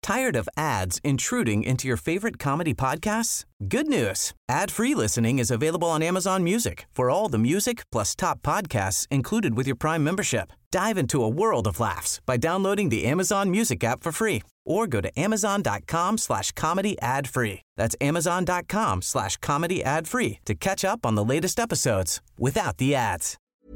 Tired of ads intruding into your favorite comedy podcasts? Good news. Ad-free listening is available on Amazon Music for all the music plus top podcasts included with your Prime membership. Dive into a world of laughs by downloading the Amazon Music app for free or go to amazon.com/comedy ad-free. That's amazon.com/comedy ad-free to catch up on the latest episodes without the ads.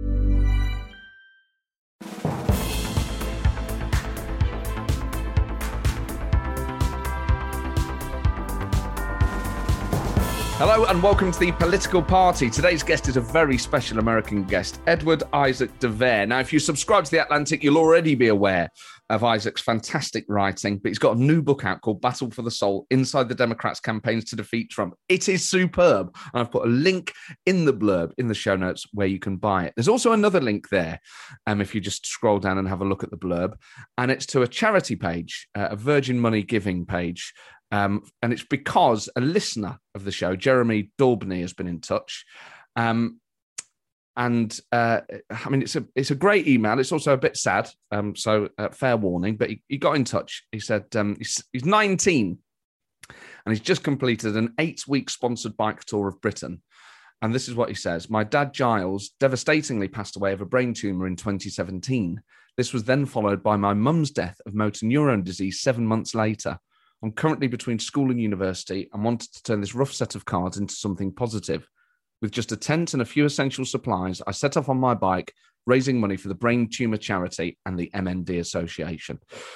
Hello and welcome to the Political Party. Today's guest is a very special American guest, Edward Isaac de Vere. Now, if you subscribe to The Atlantic, you'll already be aware of Isaac's fantastic writing, but he's got a new book out called Battle for the Soul, Inside the Democrats' Campaigns to Defeat Trump. It is superb. And I've put a link in the blurb in the show notes where you can buy it. There's also another link there, if you just scroll down and have a look at the blurb, and it's to a charity page, a Virgin Money giving page. And it's because a listener of the show, Jeremy Daubney, has been in touch. I mean, it's a great email. It's also a bit sad, so fair warning. But he got in touch. He said he's 19 and he's just completed an 8-week sponsored bike tour of Britain. And this is what he says. My dad, Giles, devastatingly passed away of a brain tumour in 2017. This was then followed by my mum's death of motor neurone disease 7 months later. I'm currently between school and university and wanted to turn this rough set of cards into something positive. With just a tent and a few essential supplies, I set off on my bike, raising money for the Brain Tumour Charity and the MND Association.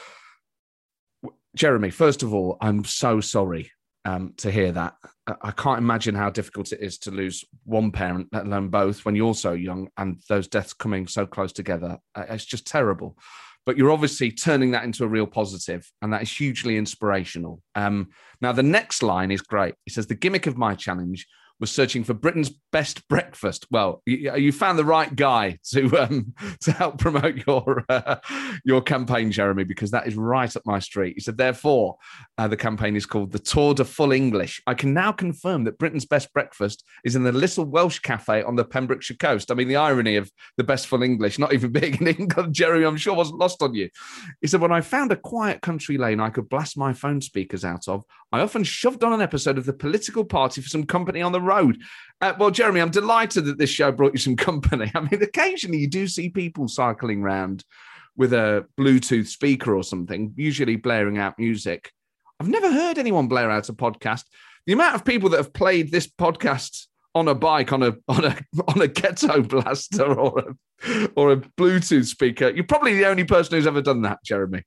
Jeremy, first of all, I'm so sorry to hear that. I can't imagine how difficult it is to lose one parent, let alone both, when you're so young and those deaths coming so close together. It's just terrible. But you're obviously turning that into a real positive, and that is hugely inspirational. Now, the next line is great. It says, the gimmick of my challenge was searching for Britain's best breakfast. Well, you found the right guy to help promote your campaign, Jeremy, because that is right up my street. He said, therefore, the campaign is called the Tour de Full English. I can now confirm that Britain's best breakfast is in the little Welsh cafe on the Pembrokeshire coast. I mean, the irony of the best full English not even being in England, Jeremy, I'm sure wasn't lost on you. He said, when I found a quiet country lane I could blast my phone speakers out of, I often shoved on an episode of the Political Party for some company on the road. Well, Jeremy, I'm delighted that this show brought you some company. I mean, occasionally you do see people cycling around with a Bluetooth speaker or something, usually blaring out music. I've never heard anyone blare out a podcast. The amount of people that have played this podcast on a bike, on a ghetto blaster or a Bluetooth speaker, you're probably the only person who's ever done that, Jeremy.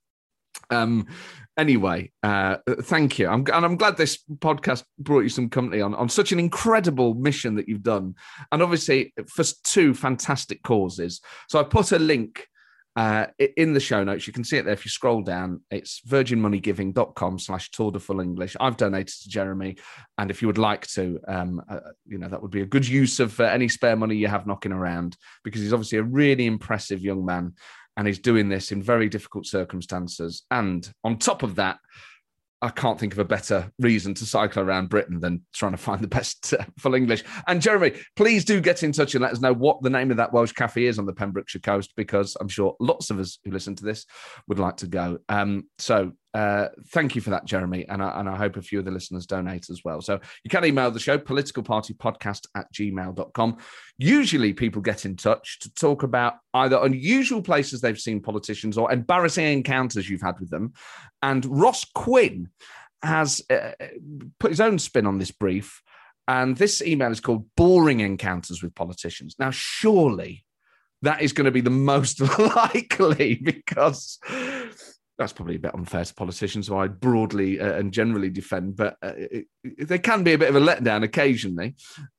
Anyway, thank you. I'm glad this podcast brought you some company on such an incredible mission that you've done. And obviously for 2 fantastic causes. So I put a link in the show notes. You can see it there if you scroll down. It's virginmoneygiving.com/Tour de Full English. I've donated to Jeremy. And if you would like to, that would be a good use of any spare money you have knocking around, because he's obviously a really impressive young man. And he's doing this in very difficult circumstances. And on top of that, I can't think of a better reason to cycle around Britain than trying to find the best full English. And Jeremy, please do get in touch and let us know what the name of that Welsh cafe is on the Pembrokeshire coast, because I'm sure lots of us who listen to this would like to go. So thank you for that, Jeremy. And I hope a few of the listeners donate as well. So you can email the show, politicalpartypodcast@gmail.com. Usually people get in touch to talk about either unusual places they've seen politicians or embarrassing encounters you've had with them. And Ross Quinn has put his own spin on this brief. And this email is called Boring Encounters with Politicians. Now, surely that is going to be the most likely, because that's probably a bit unfair to politicians who I broadly and generally defend, but they can be a bit of a letdown occasionally.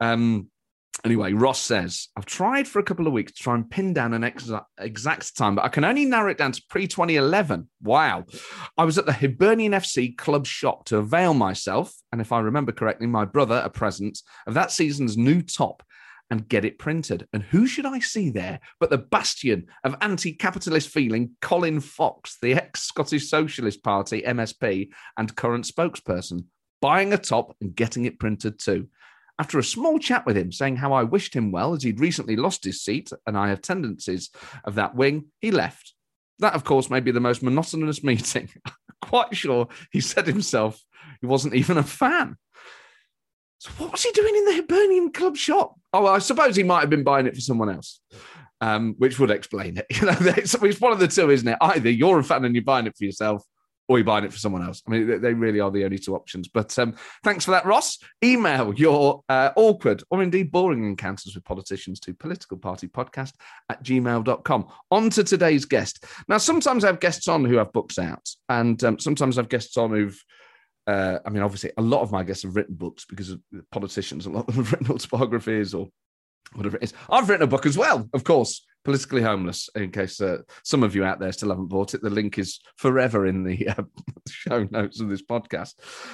Anyway, Ross says, I've tried for a couple of weeks to try and pin down an exact time, but I can only narrow it down to pre-2011. Wow. I was at the Hibernian FC club shop to avail myself, and if I remember correctly, my brother, a present of that season's new top, and get it printed. And who should I see there but the bastion of anti-capitalist feeling, Colin Fox, the ex-Scottish Socialist Party, MSP, and current spokesperson, buying a top and getting it printed too. After a small chat with him, saying how I wished him well as he'd recently lost his seat and I have tendencies of that wing, he left. That, of course, may be the most monotonous meeting. quite sure he said himself he wasn't even a fan. So what was he doing in the Hibernian Club shop? Oh, well, I suppose he might have been buying it for someone else, which would explain it. It's one of the two, isn't it? Either you're a fan and you're buying it for yourself, or you're buying it for someone else. I mean, they really are the only two options. But thanks for that, Ross. Email your awkward or indeed boring encounters with politicians to politicalpartypodcast@gmail.com. On to today's guest. Now, sometimes I have guests on who have books out, and sometimes I have guests on who've obviously, a lot of my guests have written books because of politicians. A lot of them have written autobiographies or whatever it is. I've written a book as well, of course, Politically Homeless, in case some of you out there still haven't bought it. The link is forever in the show notes of this podcast.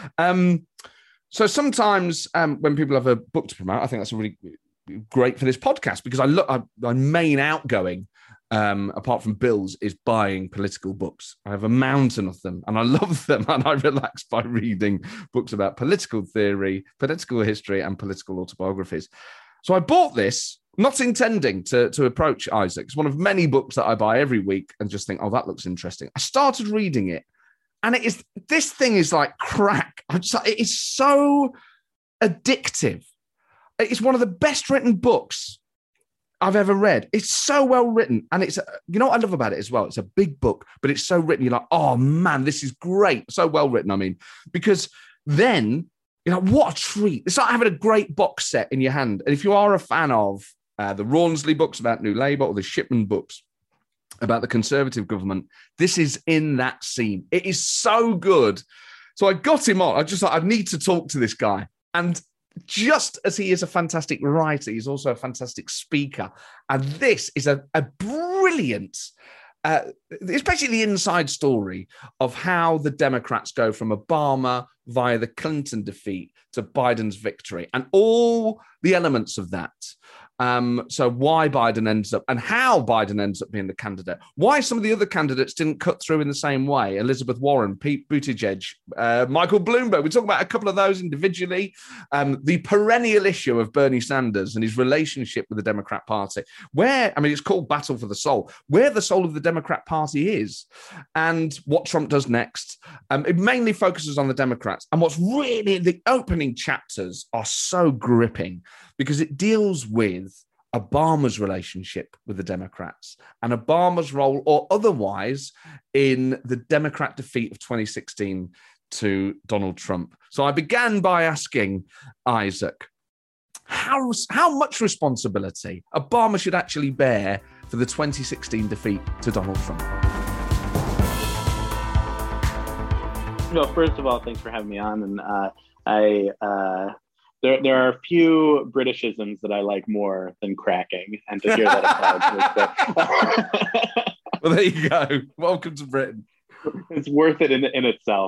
So sometimes when people have a book to promote, I think that's really great for this podcast because my main outgoing, apart from bills, is buying political books. I have a mountain of them and I love them, and I relax by reading books about political theory, political history, and political autobiographies. So I bought this, not intending to approach Isaac. It's one of many books that I buy every week and just think, oh, that looks interesting. I started reading it, and this thing is like crack. It is so addictive. It's one of the best written books I've ever read. It's so well written. And what I love about it as well? It's a big book, but it's so written. You're like, oh man, this is great. So well written. I mean, because then, what a treat. It's like having a great box set in your hand. And if you are a fan of the Rawnsley books about New Labour or the Shipman books about the Conservative government, this is in that scene. It is so good. So I got him on. I just thought, I need to talk to this guy. And just as he is a fantastic writer, he's also a fantastic speaker. And this is a brilliant, it's basically the inside story of how the Democrats go from Obama via the Clinton defeat to Biden's victory and all the elements of that. So why Biden ends up and how Biden ends up being the candidate, why some of the other candidates didn't cut through in the same way. Elizabeth Warren, Pete Buttigieg, Michael Bloomberg. We talk about a couple of those individually. The perennial issue of Bernie Sanders and his relationship with the Democrat Party, it's called Battle for the Soul, where the soul of the Democrat Party is and what Trump does next. It mainly focuses on the Democrats. And what's really, the opening chapters are so gripping because it deals with Obama's relationship with the Democrats and Obama's role or otherwise in the Democrat defeat of 2016 to Donald Trump. So I began by asking Isaac, how much responsibility Obama should actually bear for the 2016 defeat to Donald Trump? Well, first of all, thanks for having me on. And There are a few Britishisms that I like more than cracking, and to hear that well, there you go. Welcome to Britain. It's worth it in itself.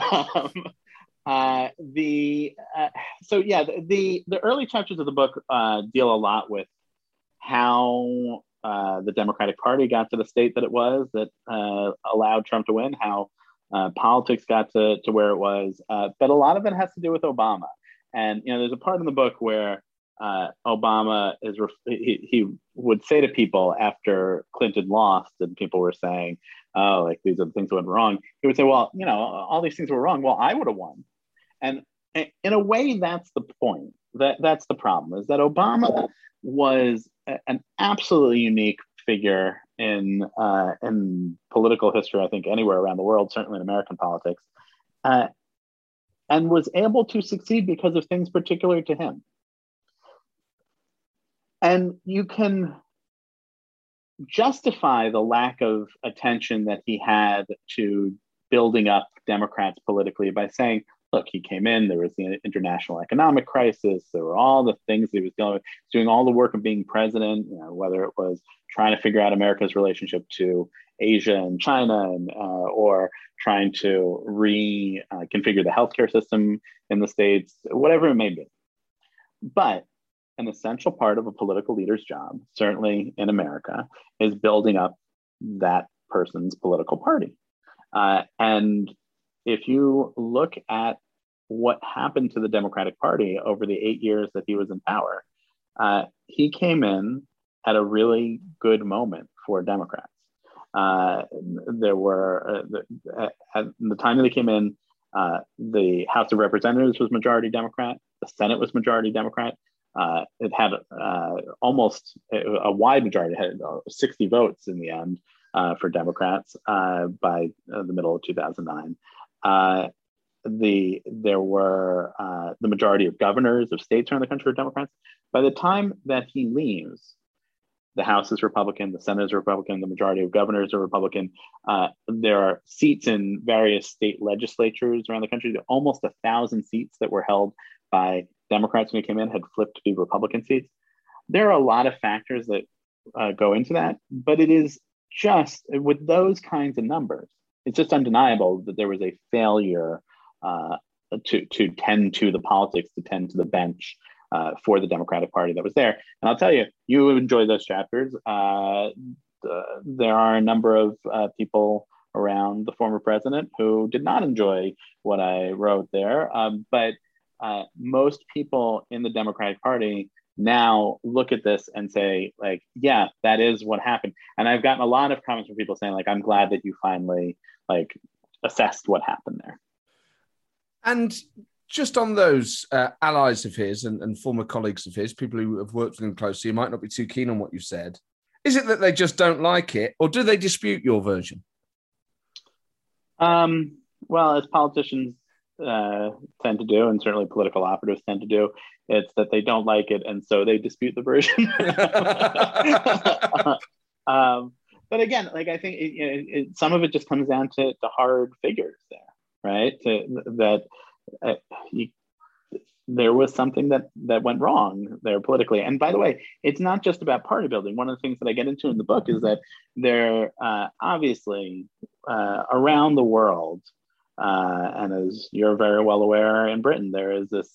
The early chapters of the book deal a lot with how the Democratic Party got to the state that it was that allowed Trump to win, how politics got to where it was, but a lot of it has to do with Obama. And, there's a part in the book where Obama he would say to people after Clinton lost and people were saying, oh, like these are the things that went wrong. He would say, well, all these things were wrong. Well, I would have won. And in a way, that's the point. That's the problem, is that Obama was an absolutely unique figure in political history, I think anywhere around the world, certainly in American politics. And was able to succeed because of things particular to him. And you can justify the lack of attention that he had to building up Democrats politically by saying, look, he came in, there was the international economic crisis, there were all the things he was doing all the work of being president, whether it was trying to figure out America's relationship to Asia and China, or trying to reconfigure the healthcare system in the States, whatever it may be. But an essential part of a political leader's job, certainly in America, is building up that person's political party. And if you look at what happened to the Democratic Party over the 8 years that he was in power, he came in at a really good moment for Democrats. There were at the time that they came in, the House of Representatives was majority Democrat. The Senate was majority Democrat. It had almost a wide majority. It had 60 votes in the end for Democrats by the middle of 2009. There were the majority of governors of states around the country were Democrats. By the time that he leaves, the House is Republican, the Senate is Republican, the majority of governors are Republican. There are seats in various state legislatures around the country. Almost 1,000 seats that were held by Democrats when he came in had flipped to be Republican seats. There are a lot of factors that go into that, but it is just with those kinds of numbers, it's just undeniable that there was a failure to tend to the politics, to tend to the bench for the Democratic Party that was there. And I'll tell you, you enjoy those chapters. There are a number of people around the former president who did not enjoy what I wrote there. But most people in the Democratic Party now look at this and say, like, yeah, that is what happened. And I've gotten a lot of comments from people saying, like, I'm glad that you finally like assessed what happened there. And just on those allies of his and former colleagues of his, people who have worked with him closely, you might not be too keen on what you've said. Is it that they just don't like it, or do they dispute your version? Well, as politicians tend to do, and certainly political operatives tend to do, it's that they don't like it, and so they dispute the version. But again, like I think some of it just comes down to hard figures there, right? There was something that went wrong there politically. And by the way, it's not just about party building. One of the things that I get into in the book is that there obviously around the world, and as you're very well aware, in Britain, there is this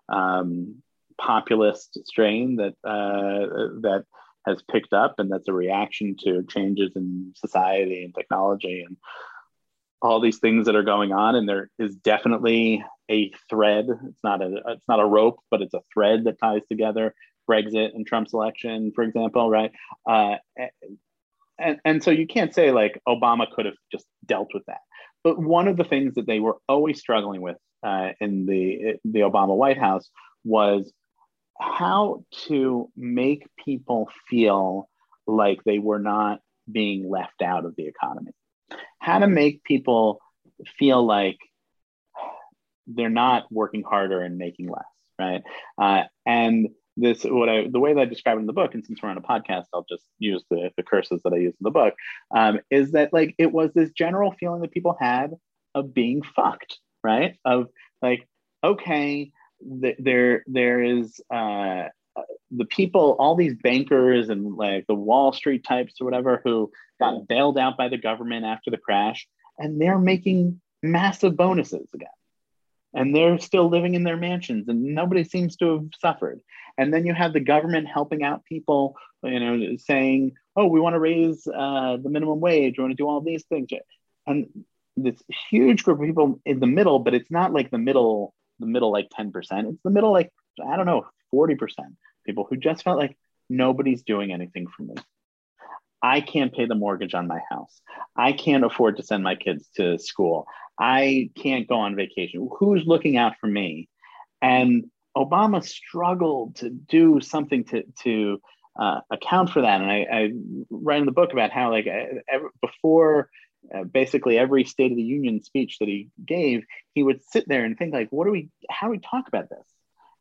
populist strain that has picked up, and that's a reaction to changes in society and technology and all these things that are going on. And there is definitely a thread. It's not a rope, but it's a thread that ties together Brexit and Trump's election, for example, right? And so you can't say like Obama could have just dealt with that. But one of the things that they were always struggling with in the Obama White House was how to make people feel like they were not being left out of the economy. How to make people feel like they're not working harder and making less, right? And this, the way that I describe it in the book, and since we're on a podcast, I'll just use the curses that I use in the book, is that like it was this general feeling that people had of being fucked, right? Of like, okay, there is the people, all these bankers and like the Wall Street types or whatever who got bailed out by the government after the crash, and they're making massive bonuses again. And they're still living in their mansions and nobody seems to have suffered. And then you have the government helping out people, saying, oh, we want to raise the minimum wage, we want to do all these things. And this huge group of people in the middle, but it's not like the middle like 10%. It's the middle like, I don't know, 40% people who just felt like nobody's doing anything for me. I can't pay the mortgage on my house. I can't afford to send my kids to school. I can't go on vacation. Who's looking out for me? And Obama struggled to do something to account for that. And I write in the book about how, like, before basically every State of the Union speech that he gave, he would sit there and think, like, how do we talk about this?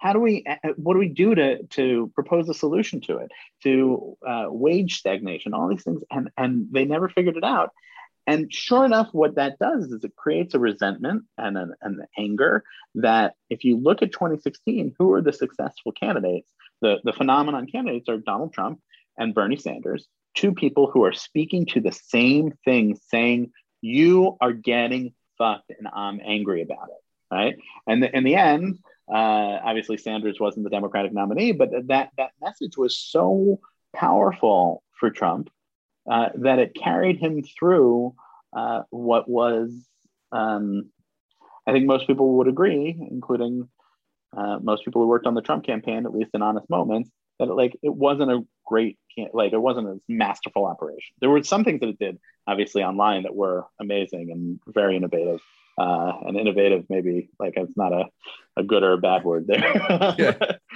What do we do to propose a solution to it, to wage stagnation, all these things? And they never figured it out. And sure enough, what that does is it creates a resentment and an anger that if you look at 2016, who are the successful candidates? The phenomenon candidates are Donald Trump and Bernie Sanders, two people who are speaking to the same thing, saying, you are getting fucked and I'm angry about it, right? And in the end, obviously Sanders wasn't the Democratic nominee, but that message was so powerful for Trump that it carried him through what was, I think most people would agree, including most people who worked on the Trump campaign, at least in honest moments, that it wasn't a great, like it wasn't a masterful operation. There were some things that it did, obviously, online that were amazing and very innovative. And innovative, maybe like it's not a good or a bad word there. Yeah.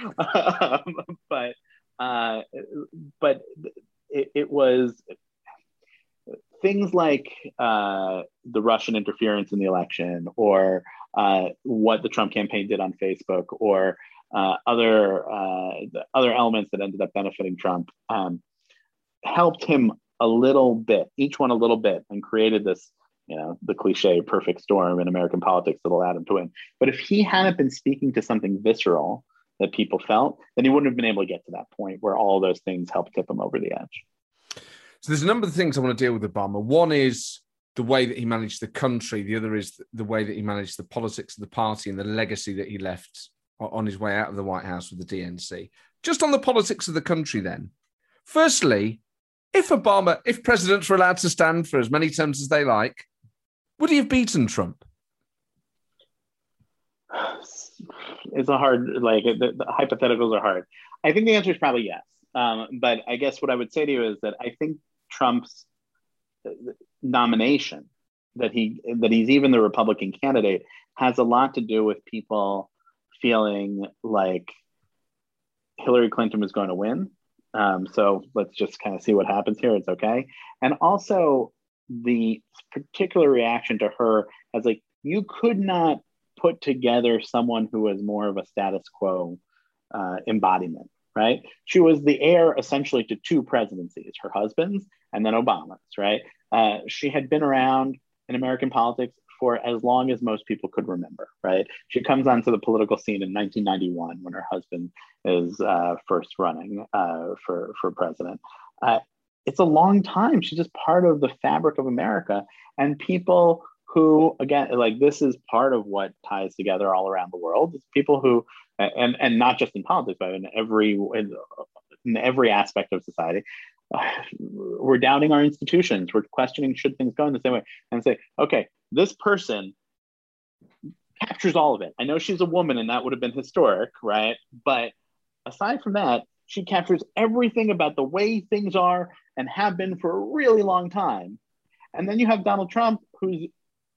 But it was things like the Russian interference in the election, or what the Trump campaign did on Facebook, or other elements that ended up benefiting Trump, helped him a little bit, each one a little bit, and created this, the cliche perfect storm in American politics that allowed him to win. But if he hadn't been speaking to something visceral that people felt, then he wouldn't have been able to get to that point where all those things helped tip him over the edge. So there's a number of things I want to deal with Obama. One is the way that he managed the country. The other is the way that he managed the politics of the party and the legacy that he left on his way out of the White House with the DNC. Just on the politics of the country then. Firstly, if presidents were allowed to stand for as many terms as they like, would he have beaten Trump? It's a hard, the hypotheticals are hard. I think the answer is probably yes. But I guess what I would say to you is that I think Trump's nomination, that he's even the Republican candidate, has a lot to do with people feeling like Hillary Clinton was going to win. So let's just kind of see what happens here. It's okay. And also the particular reaction to her as like, you could not put together someone who was more of a status quo embodiment, right? She was the heir essentially to two presidencies, her husband's and then Obama's, right? She had been around in American politics for as long as most people could remember, right? She comes onto the political scene in 1991 when her husband is first running for president. It's a long time. She's just part of the fabric of America. And people who, again, like this is part of what ties together all around the world. It's people who, and not just in politics, but in every aspect of society, we're doubting our institutions. We're questioning, should things go in the same way? And say, okay, this person captures all of it. I know she's a woman and that would have been historic, right? But aside from that, she captures everything about the way things are and have been for a really long time. And then you have Donald Trump, whose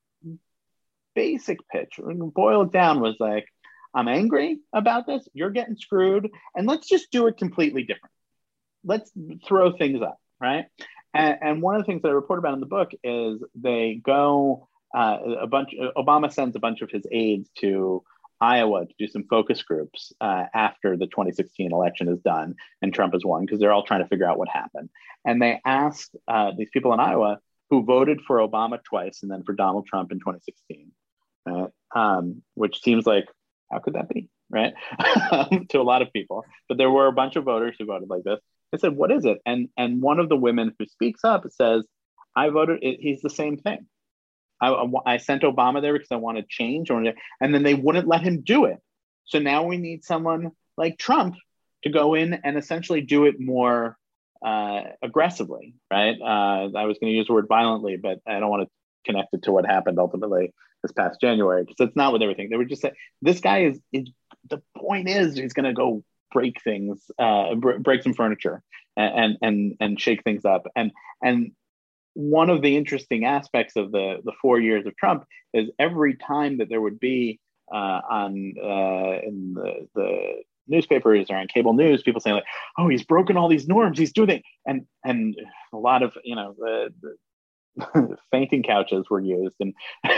basic pitch, when you boil it down, was like, I'm angry about this, you're getting screwed, and let's just do it completely different. Let's throw things up, right? And one of the things that I report about in the book is they go, Obama sends a bunch of his aides to Iowa to do some focus groups after the 2016 election is done and Trump has won, because they're all trying to figure out what happened. And they asked these people in Iowa who voted for Obama twice and then for Donald Trump in 2016, right? Which seems like, how could that be, right? To a lot of people. But there were a bunch of voters who voted like this. I said, what is it? And one of the women who speaks up says, I voted, he's the same thing. I sent Obama there because I wanted change, and then they wouldn't let him do it. So now we need someone like Trump to go in and essentially do it more aggressively, right? I was going to use the word violently, but I don't want to connect it to what happened ultimately this past January, because it's not with everything. They would just say, this guy is the point is he's going to go break things, break some furniture and shake things up. And one of the interesting aspects of the 4 years of Trump is every time that there would be in the newspapers or on cable news, people saying like, "Oh, he's broken all these norms. He's doing it," and a lot of the fainting couches were used, and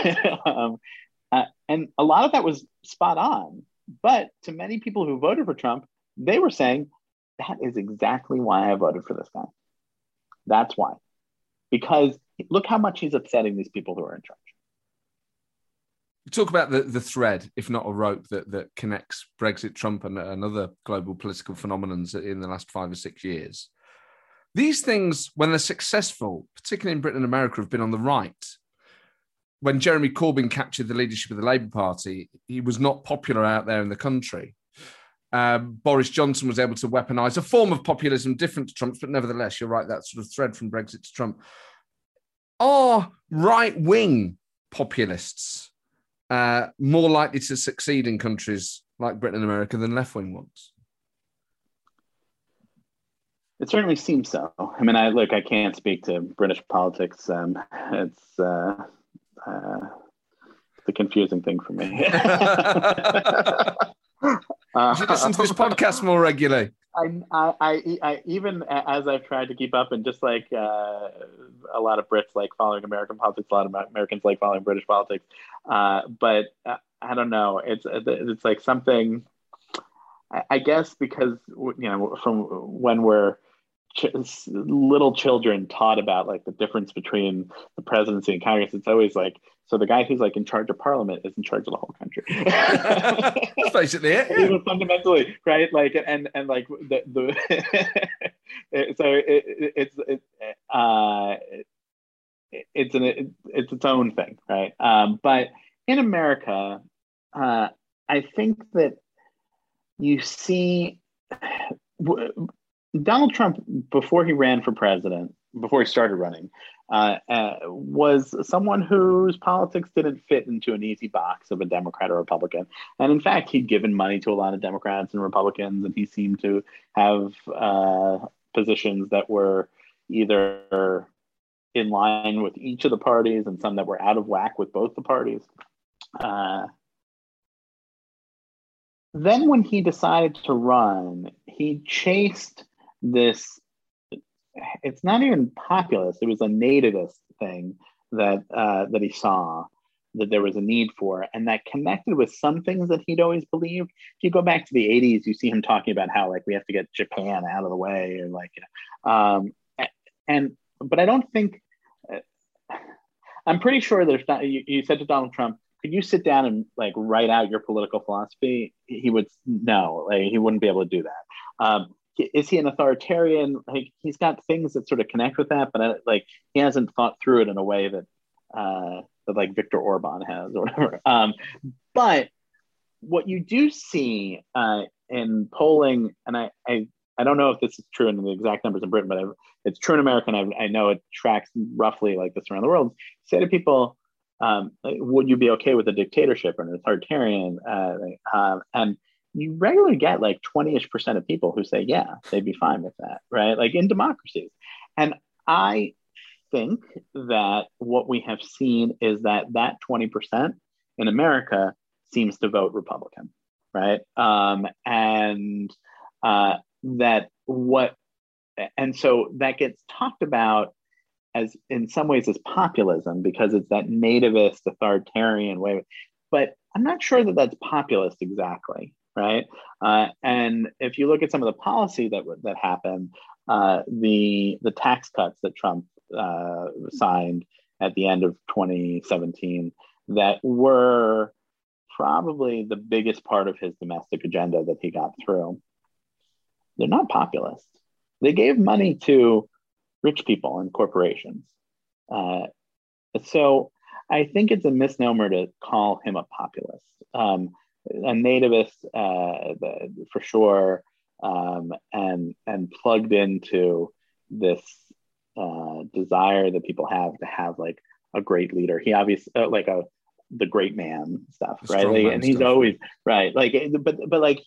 and a lot of that was spot on. But to many people who voted for Trump, they were saying that is exactly why I voted for this guy. That's why. Because look how much he's upsetting these people who are in charge. Talk about the thread, if not a rope, that connects Brexit, Trump, and other global political phenomenons in the last 5 or 6 years. These things, when they're successful, particularly in Britain and America, have been on the right. When Jeremy Corbyn captured the leadership of the Labour Party, he was not popular out there in the country. Boris Johnson was able to weaponise a form of populism different to Trump's, but nevertheless, you're right, that sort of thread from Brexit to Trump. Are right-wing populists more likely to succeed in countries like Britain and America than left-wing ones? It certainly seems so. I mean, I can't speak to British politics. It's a confusing thing for me. You should listen to this podcast more regularly. I even as I've tried to keep up, and just like a lot of Brits like following American politics, a lot of Americans like following British politics. But I don't know. It's like something. I guess because from when we're little children taught about like the difference between the presidency and Congress, it's always like, so the guy who's like in charge of Parliament is in charge of the whole country. That's basically it. Yeah. Fundamentally, right? Like, and like the so it's its own thing, right? But in America, I think that you see Donald Trump, before he ran for president, before he started running, was someone whose politics didn't fit into an easy box of a Democrat or Republican. And in fact, he'd given money to a lot of Democrats and Republicans, and he seemed to have positions that were either in line with each of the parties and some that were out of whack with both the parties. Then when he decided to run, he chased this, it's not even populist, it was a nativist thing that he saw that there was a need for, and that connected with some things that he'd always believed. If you go back to the 80s, you see him talking about how like we have to get Japan out of the way, or like, but I don't think, I'm pretty sure there's not, you said to Donald Trump, could you sit down and like write out your political philosophy? He would, no, like, he wouldn't be able to do that. Is he an authoritarian? Like, he's got things that sort of connect with that, but like he hasn't thought through it in a way that that like Viktor Orban has or whatever. But what you do see in polling, and I don't know if this is true in the exact numbers in Britain, but it's true in America, and I know it tracks roughly like this around the world. Say to people, would you be okay with a dictatorship or an authoritarian? And you regularly get like 20-ish% of people who say, yeah, they'd be fine with that, right? Like in democracies. And I think that what we have seen is that 20% in America seems to vote Republican, right? And so that gets talked about as in some ways as populism, because it's that nativist authoritarian way. But I'm not sure that that's populist exactly, right? And if you look at some of the policy that happened, the tax cuts that Trump signed at the end of 2017, that were probably the biggest part of his domestic agenda that he got through, they're not populist. They gave money to rich people and corporations. So I think it's a misnomer to call him a populist. A nativist for sure, and plugged into this desire that people have to have like a great leader. He obviously the great man stuff, right? Like, and he's stuff. Always right. Like, but like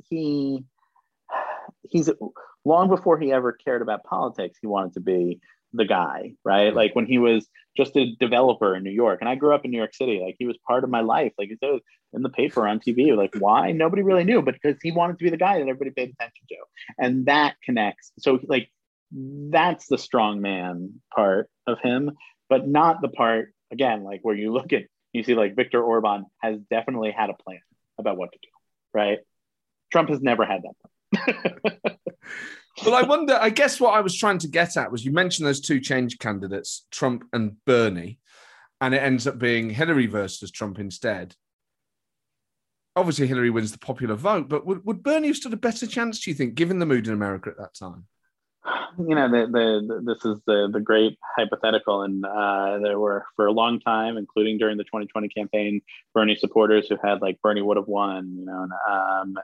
he's long before he ever cared about politics, he wanted to be the guy, right? Mm-hmm. Like when he was just a developer in New York, and I grew up in New York City, like he was part of my life. Like he was in the paper, on TV. Like why? Nobody really knew, but because he wanted to be the guy that everybody paid attention to, and that connects. So like that's the strong man part of him, but not the part again, like where you see like Viktor Orban has definitely had a plan about what to do, right? Trump has never had that plan. Well, I wonder, I guess what I was trying to get at was you mentioned those two change candidates, Trump and Bernie, and it ends up being Hillary versus Trump instead. Obviously, Hillary wins the popular vote, but would Bernie have stood a better chance, do you think, given the mood in America at that time? You know, this is the great hypothetical, and there were for a long time, including during the 2020 campaign, Bernie supporters who had like Bernie would have won. You know, and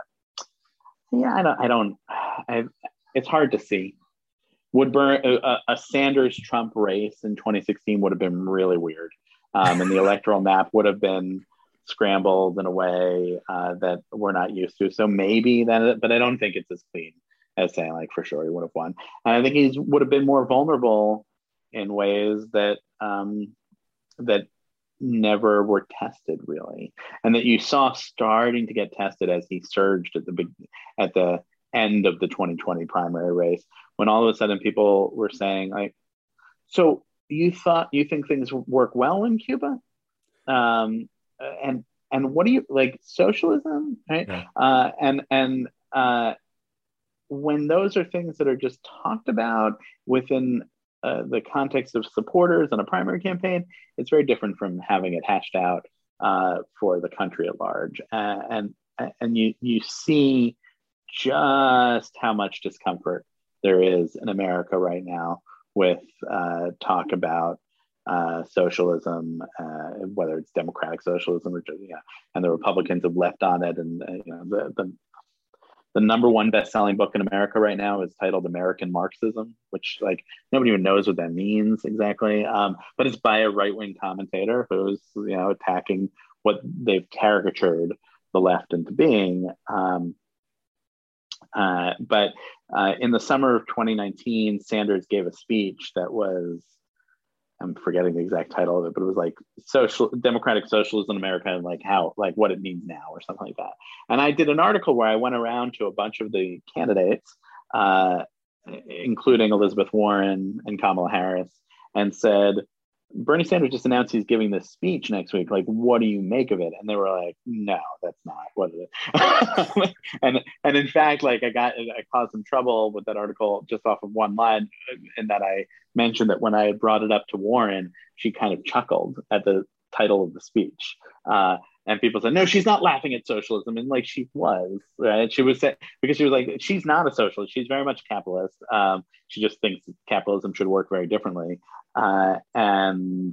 it's hard to see. Would a Sanders-Trump race in 2016 would have been really weird, and the electoral map would have been scrambled in a way that we're not used to. So maybe that, but I don't think it's as clean as saying like for sure he would have won. And I think he would have been more vulnerable in ways that that never were tested really, and that you saw starting to get tested as he surged at the end of the 2020 primary race, when all of a sudden people were saying like, so you think things work well in Cuba, and what do you like socialism, right? Yeah. And when those are things that are just talked about within the context of supporters and a primary campaign, it's very different from having it hashed out for the country at large. And you see just how much discomfort there is in America right now with talk about socialism, whether it's democratic socialism or and the Republicans have left on it, and the number one best-selling book in America right now is titled American Marxism, which like nobody even knows what that means exactly. But it's by a right-wing commentator who's attacking what they've caricatured the left into being. But in the summer of 2019, Sanders gave a speech that was, I'm forgetting the exact title of it, but it was like democratic socialism in America and like what it means now or something like that. And I did an article where I went around to a bunch of the candidates, including Elizabeth Warren and Kamala Harris, and said, Bernie Sanders just announced he's giving this speech next week. Like, what do you make of it? And they were like, no, that's not what it is. and in fact, like I caused some trouble with that article just off of one line, in that I mentioned that when I brought it up to Warren, she kind of chuckled at the title of the speech. And people said, no, she's not laughing at socialism. And like, she was, right? She was because she was like, she's not a socialist. She's very much a capitalist. She just thinks capitalism should work very differently. And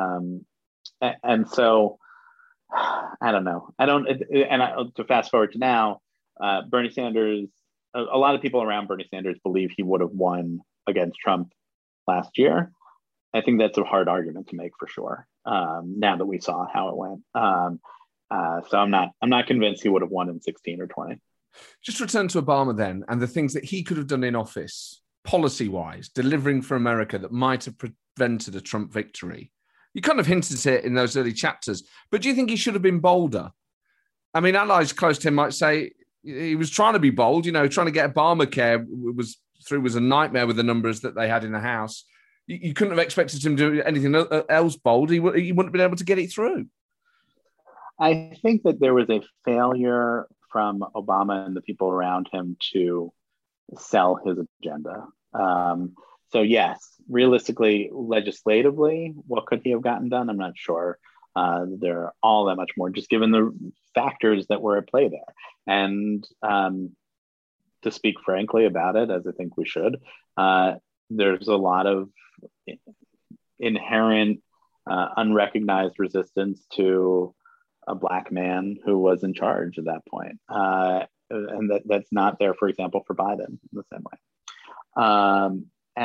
so I don't know. To fast forward to now, Bernie Sanders, a lot of people around Bernie Sanders believe he would have won against Trump last year. I think that's a hard argument to make for sure. Now that we saw how it went. So I'm not convinced he would have won in 16 or 20. Just return to Obama then, and the things that he could have done in office, policy-wise, delivering for America that might have prevented a Trump victory. You kind of hinted at it in those early chapters, but do you think he should have been bolder? I mean, allies close to him might say he was trying to be bold, trying to get Obamacare was a nightmare with the numbers that they had in the House. You couldn't have expected him to do anything else bold. He wouldn't have been able to get it through. I think that there was a failure from Obama and the people around him to sell his agenda. So yes, realistically, legislatively, what could he have gotten done? I'm not sure. They're all that much more, just given the factors that were at play there. And to speak frankly about it, as I think we should, there's a lot of inherent unrecognized resistance to a Black man who was in charge at that point. And that's not there, for example, for Biden in the same way.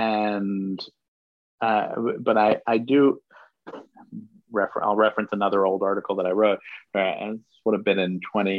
But I do I'll reference another old article that I wrote, and this would have been in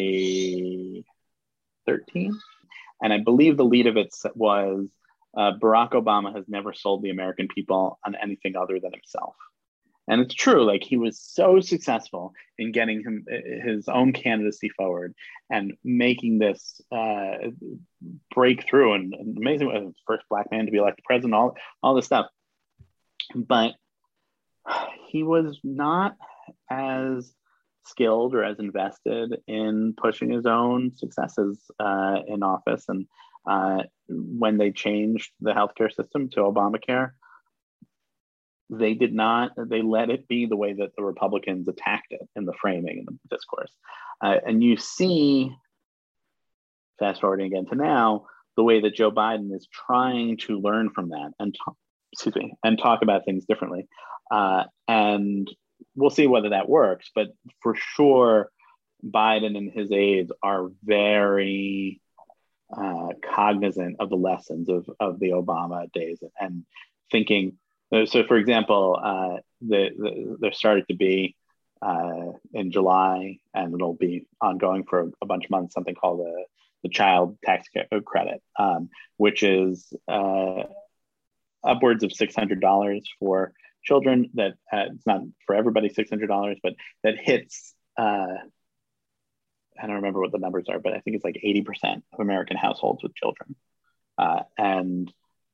2013. And I believe the lead of it was, Barack Obama has never sold the American people on anything other than himself. And it's true, like he was so successful in getting his own candidacy forward and making this breakthrough and amazing, first Black man to be elected president, all this stuff. But he was not as skilled or as invested in pushing his own successes in office. And when they changed the healthcare system to Obamacare, they let it be the way that the Republicans attacked it in the framing and the discourse. And you see, fast forwarding again to now, the way that Joe Biden is trying to learn from that and talk about things differently. And we'll see whether that works, but for sure, Biden and his aides are very cognizant of the lessons of the Obama days and thinking. So, for example, there started to be in July, and it'll be ongoing for a bunch of months, something called the child tax credit, which is upwards of $600 for children. That it's not for everybody $600, but that hits. I don't remember what the numbers are, but I think it's like 80% of American households with children, and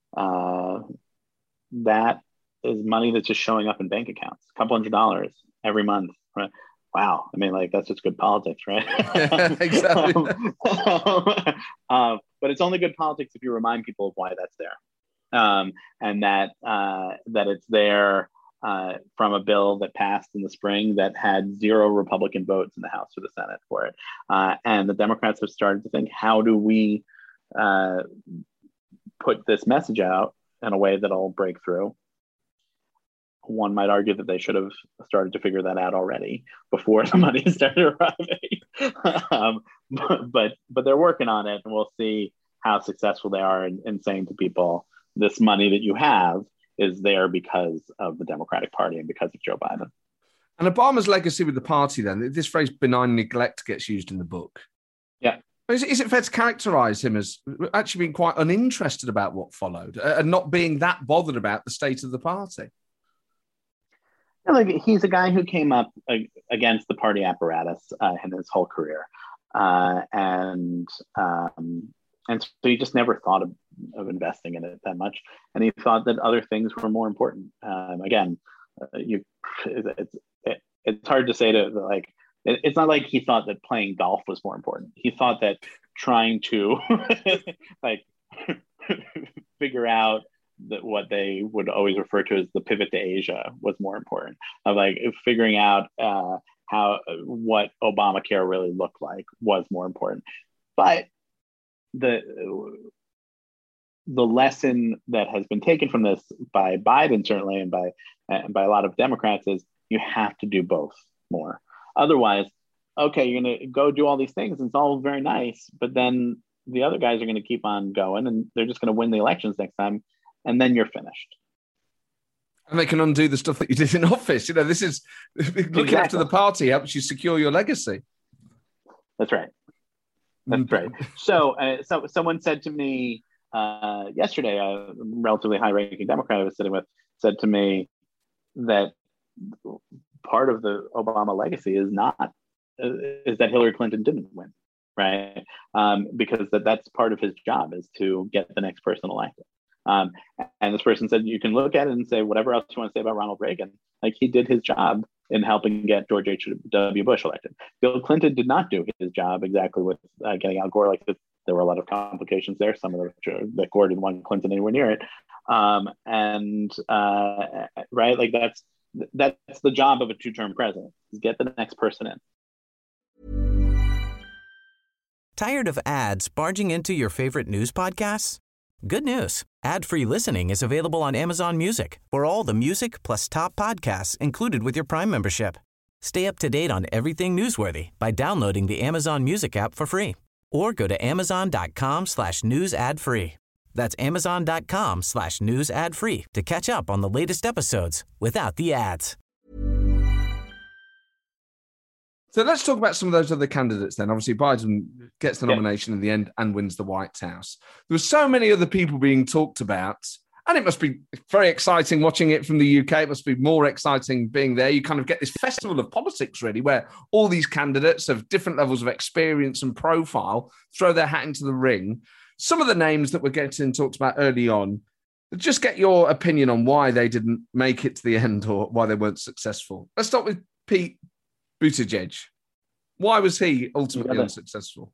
that is money that's just showing up in bank accounts, a couple $100 every month. Right? Wow, I mean, like, that's just good politics, right? Exactly. But it's only good politics if you remind people of why that's there, and that it's there from a bill that passed in the spring that had 0 Republican votes in the House or the Senate for it, and the Democrats have started to think, how do we put this message out in a way that'll break through? One might argue that they should have started to figure that out already before the money started arriving. But they're working on it, and we'll see how successful they are in saying to people, this money that you have is there because of the Democratic Party and because of Joe Biden. And Obama's legacy with the party, then, this phrase benign neglect gets used in the book. Yeah. Is it fair to characterize him as actually being quite uninterested about what followed and not being that bothered about the state of the party? Like, he's a guy who came up against the party apparatus in his whole career, and so he just never thought of investing in it that much, and he thought that other things were more important. It's hard to say to, like, it's not like he thought that playing golf was more important. He thought that trying to like figure out that what they would always refer to as the pivot to Asia was more important, of like figuring out what Obamacare really looked like was more important. But the lesson that has been taken from this by Biden, certainly, and by a lot of Democrats, is you have to do both more. Otherwise, okay, you're going to go do all these things, and it's all very nice, but then the other guys are going to keep on going, and they're just going to win the elections next time, and then you're finished. And they can undo the stuff that you did in office. This is looking after the party helps you secure your legacy. That's right. That's right. So someone said to me yesterday, a relatively high-ranking Democrat I was sitting with said to me that part of the Obama legacy is that Hillary Clinton didn't win, right? Because that's part of his job, is to get the next person elected. And this person said, you can look at it and say whatever else you want to say about Ronald Reagan. Like, he did his job in helping get George H.W. Bush elected. Bill Clinton did not do his job exactly with getting Al Gore. Like, there were a lot of complications there. Some of which that Gore didn't want Clinton anywhere near it. Right, like that's the job of a two-term president, is get the next person in. Tired of ads barging into your favorite news podcasts? Good news. Ad-free listening is available on Amazon Music for all the music plus top podcasts included with your Prime membership. Stay up to date on everything newsworthy by downloading the Amazon Music app for free, or go to amazon.com/news ad free. That's amazon.com/news ad free to catch up on the latest episodes without the ads. So let's talk about some of those other candidates then. Obviously, Biden gets the nomination in the end and wins the White House. There were so many other people being talked about, and it must be very exciting watching it from the UK. It must be more exciting being there. You kind of get this festival of politics, really, where all these candidates of different levels of experience and profile throw their hat into the ring. Some of the names that we're getting talked about early on, just get your opinion on why they didn't make it to the end or why they weren't successful. Let's start with Pete Buttigieg. Why was he ultimately unsuccessful?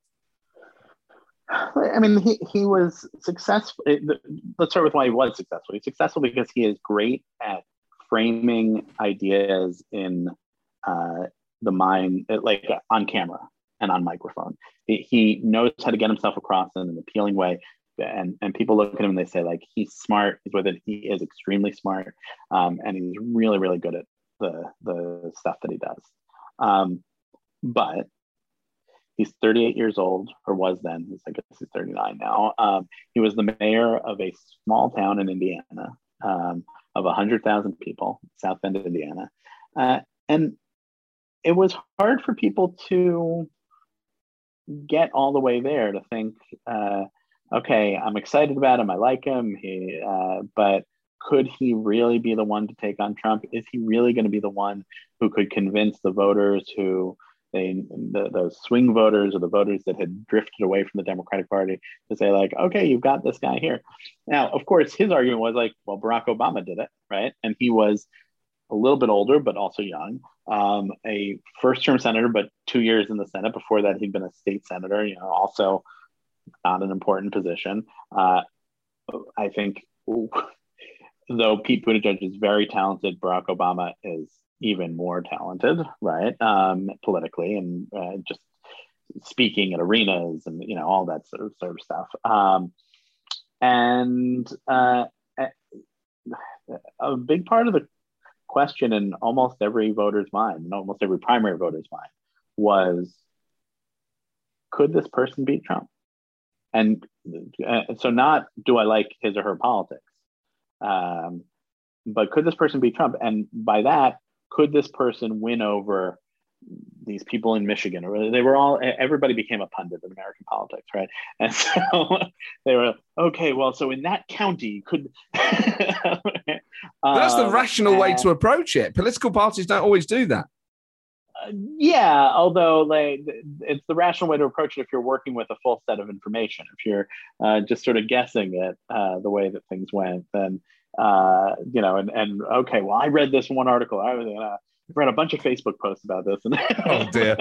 I mean, he was successful. Let's start with why he was successful. He's successful because he is great at framing ideas in the mind, like on camera and on microphone. He knows how to get himself across in an appealing way. And people look at him and they say, like, he's smart. He's with it. He is extremely smart. And he's really, really good at the stuff that he does. But he's 38 years old, or was then. I guess he's 39 now. He was the mayor of a small town in Indiana of 100,000 people, South Bend, Indiana. And it was hard for people to get all the way there to think, okay, I'm excited about him. I like him. But could he really be the one to take on Trump? Is he really going to be the one who could convince the voters those swing voters or the voters that had drifted away from the Democratic Party to say like, okay, you've got this guy here. Now, of course, his argument was like, well, Barack Obama did it, right? And he was a little bit older, but also young, a first-term senator, but 2 years in the Senate. Before that, he'd been a state senator, also not an important position. I think, though Pete Buttigieg is very talented, Barack Obama is even more talented, right? Politically and just speaking at arenas and, all that sort of stuff. And a big part of the question in almost every voter's mind, in almost every primary voter's mind, was, could this person beat Trump? And so not do I like his or her politics, but could this person beat Trump? And by that, could this person win over these people in Michigan? Or everybody became a pundit in American politics, right? And so they were, okay, well, so in that county, could... That's the rational way to approach it. Political parties don't always do that. Yeah, although it's the rational way to approach it if you're working with a full set of information. If you're just sort of guessing at the way that things went, then and okay, well, I read this one article. I read a bunch of Facebook posts about this. Oh dear.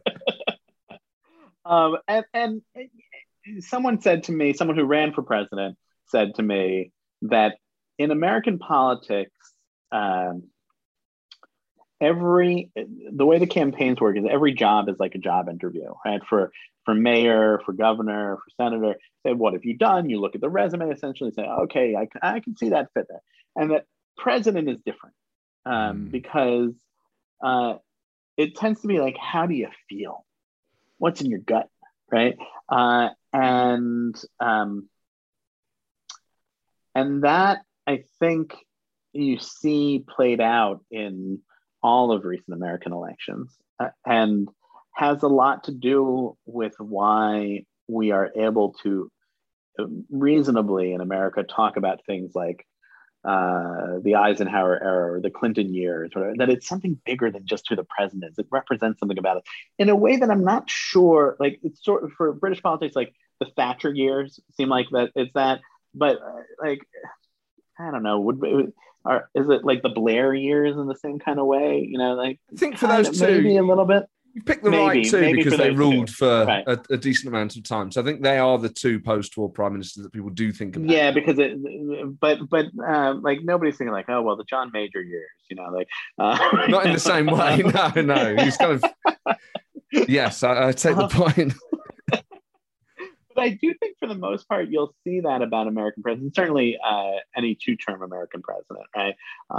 And someone said to me, someone who ran for president said to me that in American politics, the way the campaigns work is every job is like a job interview, right? For mayor, for governor, for senator. Say, what have you done? You look at the resume, essentially say, okay, I can see that fit there. And that president is different because it tends to be like, how do you feel? What's in your gut, right? And that, I think, you see played out in all of recent American elections, and has a lot to do with why we are able to reasonably in America talk about things like the Eisenhower era or the Clinton years, or that it's something bigger than just who the president is. It represents something about it in a way that I'm not sure, like it's sort of for British politics, like the Thatcher years seem like that it's that, but like, I don't know, is it like the Blair years in the same kind of way? Like I think for those two, maybe a little bit. You picked the right two because they ruled for right. a decent amount of time. So I think they are the two post-war prime ministers that people do think about. Yeah, because but like nobody's thinking like, oh well, the John Major years, not in the same way. No, he's kind of. Yes, I take the point. But I do think for the most part, you'll see that about American presidents, certainly any two-term American president, right?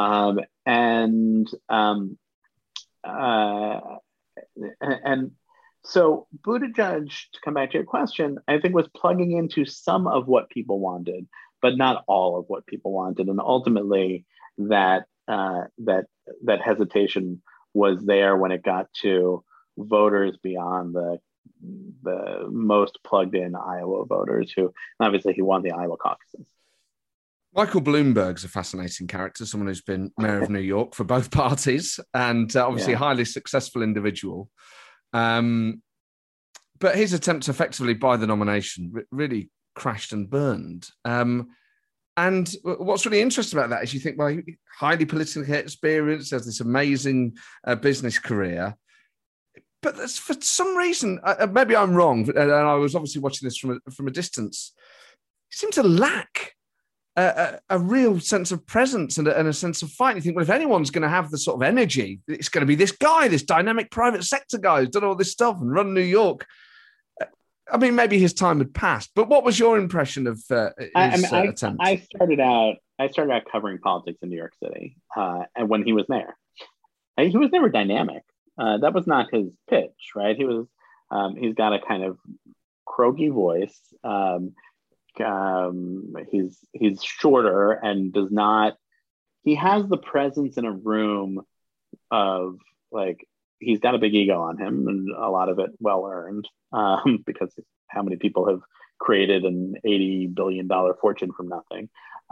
And so Buttigieg, to come back to your question, I think was plugging into some of what people wanted, but not all of what people wanted. And ultimately that hesitation was there when it got to voters beyond the most plugged in Iowa voters who, obviously he won the Iowa caucuses. Michael Bloomberg's a fascinating character, someone who's been mayor of New York for both parties and obviously a highly successful individual. But his attempt to effectively buy the nomination really crashed and burned. And what's really interesting about that is you think, well, highly politically experienced, has this amazing business career. But for some reason, maybe I'm wrong, and I was obviously watching this from a distance, he seemed to lack a real sense of presence and a sense of fight. You think, well, if anyone's going to have the sort of energy, it's going to be this guy, this dynamic private sector guy who's done all this stuff and run New York. I mean, maybe his time had passed, but what was your impression of his attempt? I started out covering politics in New York City, and when he was mayor, he was never dynamic. That was not his pitch, right? He's got a kind of croaky voice. He's shorter and does not. He has the presence in a room of like he's got a big ego on him, and a lot of it well earned, because how many people have created an $80 billion fortune from nothing,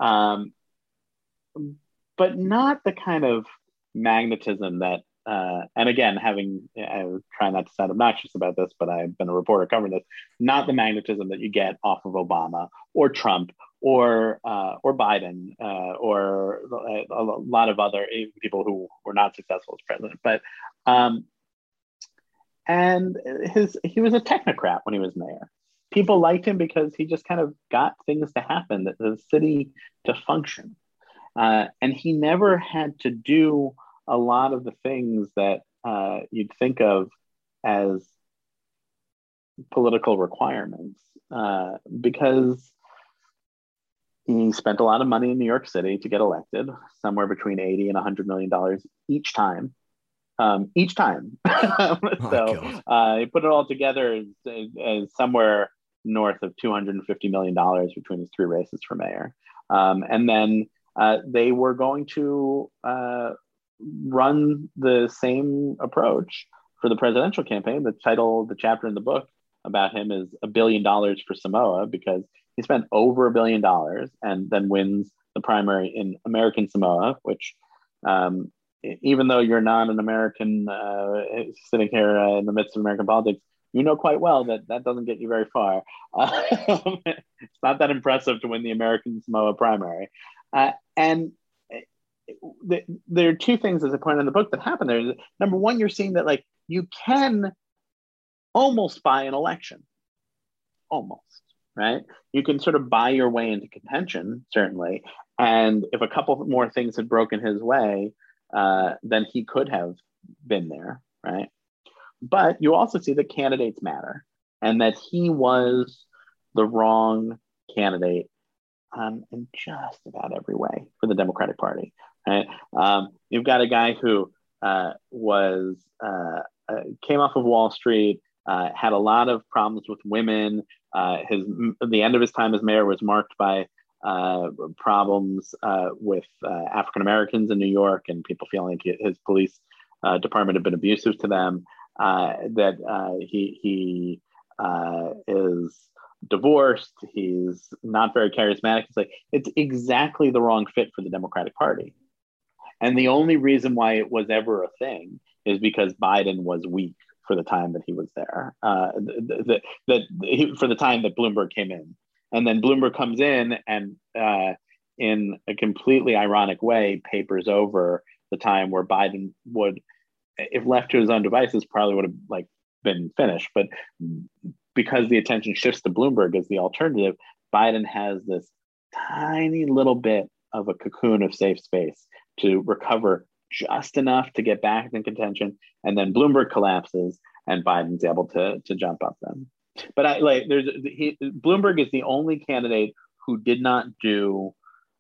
but not the kind of magnetism that. And again, I try not to sound obnoxious about this, but I've been a reporter covering this. Not the magnetism that you get off of Obama or Trump or Biden, or a lot of other people who were not successful as president. But and he was a technocrat when he was mayor. People liked him because he just kind of got things to happen, that the city to function, and he never had to do a lot of the things that you'd think of as political requirements, because he spent a lot of money in New York City to get elected, somewhere between $80 and $100 million each time. So he put it all together as somewhere north of $250 million between his three races for mayor. And then they were going to run the same approach for the presidential campaign. The chapter in the book about him is $1 billion for Samoa, because he spent over $1 billion and then wins the primary in American Samoa, which, even though you're not an American sitting here in the midst of American politics, you know quite well that doesn't get you very far. It's not that impressive to win the American Samoa primary. And there are two things, as I point out in the book, that happen there. Number one, you're seeing that like you can almost buy an election, almost, right? You can sort of buy your way into contention, certainly. And if a couple more things had broken his way, then he could have been there, right? But you also see that candidates matter, and that he was the wrong candidate in just about every way for the Democratic Party. Right? You've got a guy who came off of Wall Street, had a lot of problems with women. The end of his time as mayor was marked by problems with African Americans in New York, and people feeling like his police department had been abusive to them. He is divorced. He's not very charismatic. It's exactly the wrong fit for the Democratic Party. And the only reason why it was ever a thing is because Biden was weak for the time that he was there, for the time that Bloomberg came in. And then Bloomberg comes in and in a completely ironic way, papers over the time where Biden would, if left to his own devices, probably would have been finished. But because the attention shifts to Bloomberg as the alternative, Biden has this tiny little bit of a cocoon of safe space to recover just enough to get back in contention. And then Bloomberg collapses and Biden's able to jump up them. But Bloomberg is the only candidate who did not do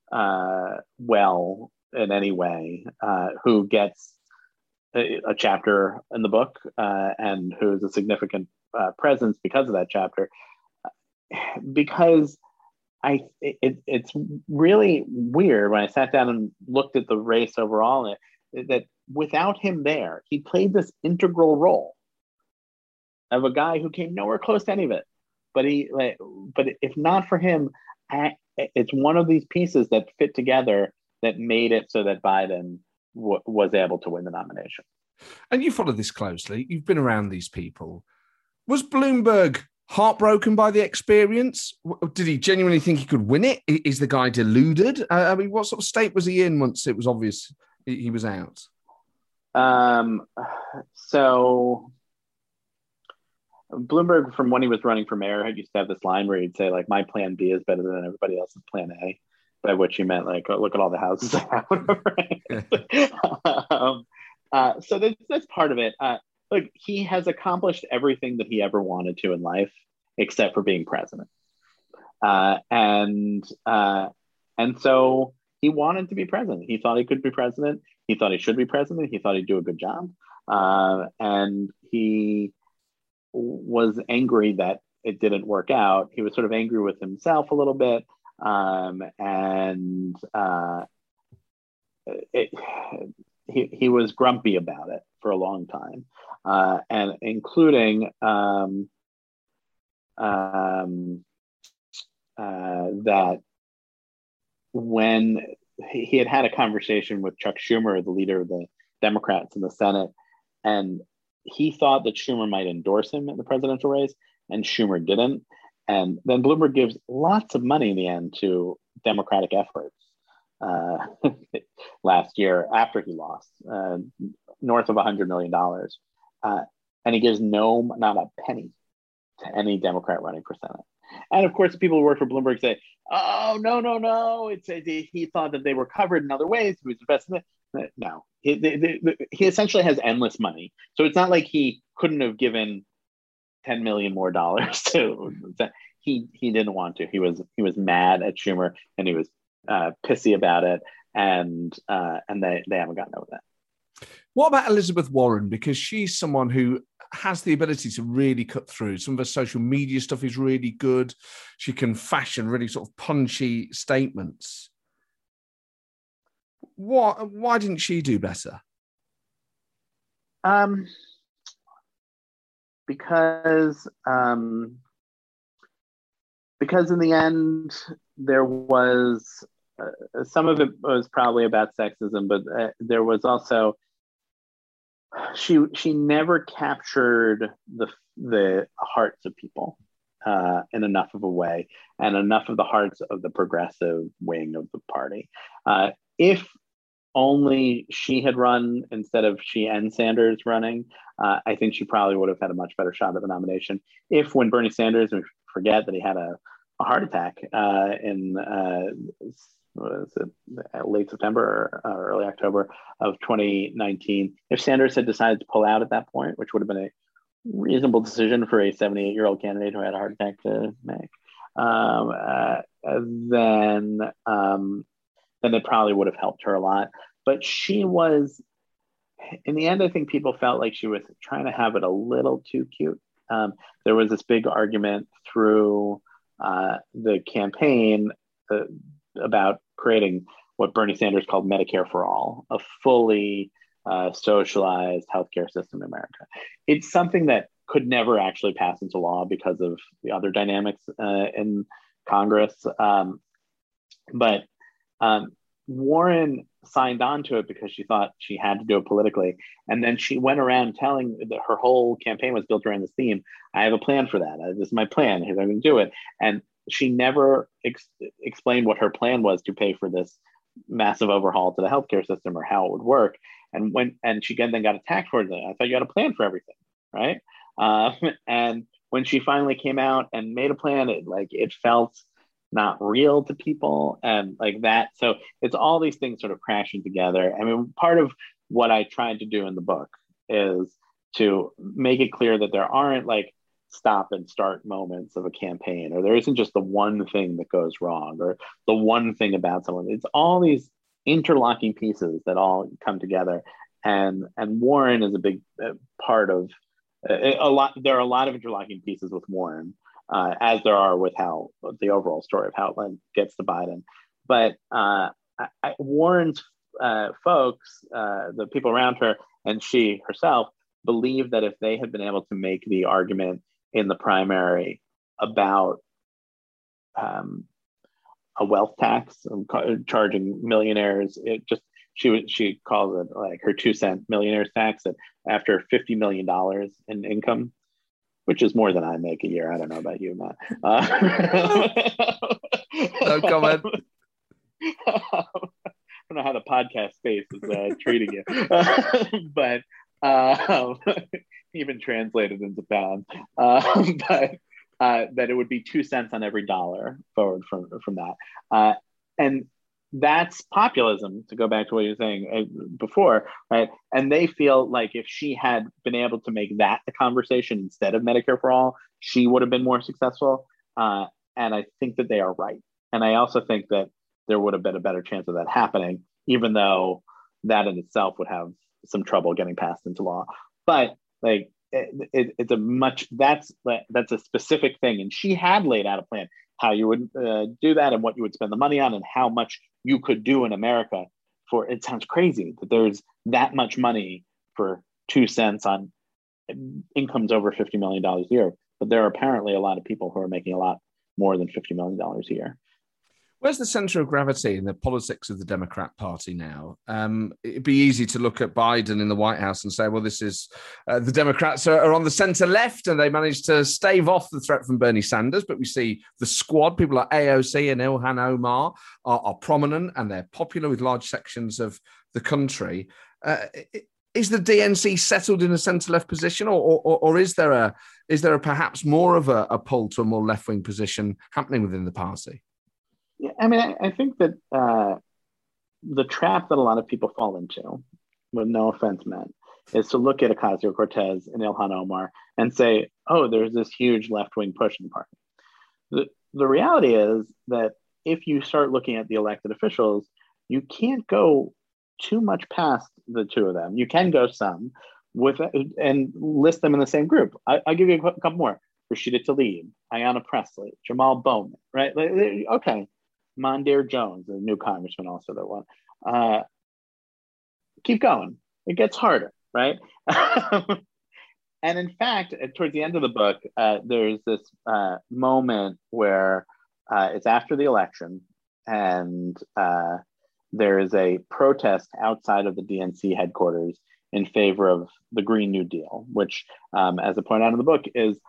well in any way, who gets a chapter in the book, and who's a significant presence because of that chapter. Because it's really weird when I sat down and looked at the race overall, that without him there, he played this integral role of a guy who came nowhere close to any of it. But if not for him, it's one of these pieces that fit together that made it so that Biden was able to win the nomination. And you follow this closely. You've been around these people. Was Bloomberg heartbroken by the experience? Did he genuinely think he could win it? Is the guy deluded? I mean, what sort of state was he in once it was obvious he was out? So Bloomberg, from when he was running for mayor, had used to have this line where he'd say, my plan B is better than everybody else's plan A, by which he meant, look at all the houses I have. So that's part of it. Look, he has accomplished everything that he ever wanted to in life, except for being president. And so he wanted to be president. He thought he could be president. He thought he should be president. He thought he'd do a good job. And he was angry that it didn't work out. He was sort of angry with himself a little bit. He was grumpy about it. for a long time, and including that when he had a conversation with Chuck Schumer, the leader of the Democrats in the Senate, and he thought that Schumer might endorse him in the presidential race, and Schumer didn't. And then Bloomberg gives lots of money in the end to Democratic efforts last year after he lost, north of $100 million. And he gives not a penny to any Democrat running for Senate. And of course, people who work for Bloomberg say, "Oh, no. He thought that they were covered in other ways. He was investing." No, he essentially has endless money. So it's not like he couldn't have given $10 million more dollars to. He didn't want to. He was mad at Schumer, and he was pissy about it, and they haven't gotten over that. What about Elizabeth Warren? Because she's someone who has the ability to really cut through. Some of her social media stuff is really good. She can fashion really sort of punchy statements. Why didn't she do better? Because in the end, there was some of it was probably about sexism, but there was also she never captured the hearts of people in enough of a way, and enough of the hearts of the progressive wing of the party. If only she had run instead of she and Sanders running, I think she probably would have had a much better shot at the nomination. If when Bernie Sanders, we forget that he had a heart attack in late September or early October of 2019, if Sanders had decided to pull out at that point, which would have been a reasonable decision for a 78-year-old candidate who had a heart attack to make, then it probably would have helped her a lot. But she was, in the end, I think people felt like she was trying to have it a little too cute. There was this big argument through the campaign about creating what Bernie Sanders called Medicare for All, a fully socialized healthcare system in America. It's something that could never actually pass into law because of the other dynamics in Congress. But Warren signed on to it because she thought she had to do it politically. And then she went around telling that her whole campaign was built around this theme. I have a plan for that. This is my plan. Here's how I'm going to do it. And she never explained what her plan was to pay for this massive overhaul to the healthcare system or how it would work. And she then got attacked for it. I thought you had a plan for everything, right? And when she finally came out and made a plan, it felt not real to people and like that. So it's all these things sort of crashing together. I mean, part of what I tried to do in the book is to make it clear that there aren't like stop and start moments of a campaign, or there isn't just the one thing that goes wrong or the one thing about someone. It's all these interlocking pieces that all come together. And Warren is a big part of a lot. There are a lot of interlocking pieces with Warren, as there are with how the overall story of how it gets to Biden. But Warren's folks, the people around her, and she herself, believe that if they had been able to make the argument in the primary about a wealth tax, charging millionaires, she calls it like her 2-cent millionaire's tax, that after $50 million in income, which is more than I make a year. I don't know about you, Matt. No comment. I don't know how the podcast space is treating you, but even translated into pounds, but that it would be 2 cents on every dollar forward from that. And that's populism, to go back to what you were saying before, right? And they feel like if she had been able to make that the conversation instead of Medicare for All, she would have been more successful. And I think that they are right. And I also think that there would have been a better chance of that happening, even though that in itself would have some trouble getting passed into law. But like it's that's a specific thing. And she had laid out a plan how you would do that and what you would spend the money on and how much you could do in America for. It sounds crazy that there's that much money for 2 cents on incomes over $50 million a year. But there are apparently a lot of people who are making a lot more than $50 million a year. Where's the center of gravity in the politics of the Democrat Party now? It'd be easy to look at Biden in the White House and say, well, this is the Democrats are on the center left and they managed to stave off the threat from Bernie Sanders. But we see the squad, people like AOC and Ilhan Omar are prominent and they're popular with large sections of the country. Is the DNC settled in a center-left position, or is there a perhaps more of a pull to a more left-wing position happening within the party? Yeah, I mean, I think that the trap that a lot of people fall into, with no offense meant, is to look at Ocasio-Cortez and Ilhan Omar and say, oh, there's this huge left-wing push in the party. The reality is that if you start looking at the elected officials, you can't go too much past the two of them. You can go some with and list them in the same group. I'll give you a couple more. Rashida Tlaib, Ayanna Pressley, Jamal Bowman, right? Okay. Mondaire Jones, the new congressman also that won. Keep going. It gets harder, right? And in fact, towards the end of the book, there's this moment where it's after the election and there is a protest outside of the DNC headquarters in favor of the Green New Deal, which, as I point out in the book, is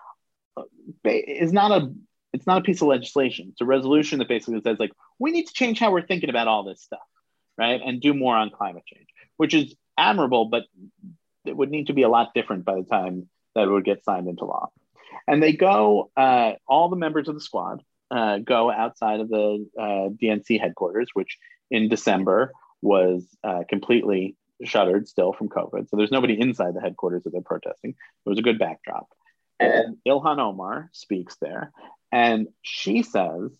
not a piece of legislation. It's a resolution that basically says, like, we need to change how we're thinking about all this stuff, right? And do more on climate change, which is admirable, but it would need to be a lot different by the time that it would get signed into law. And they go, all the members of the squad go outside of the DNC headquarters, which in December was completely shuttered still from COVID. So there's nobody inside the headquarters that they're protesting. It was a good backdrop. And Ilhan Omar speaks there, and she says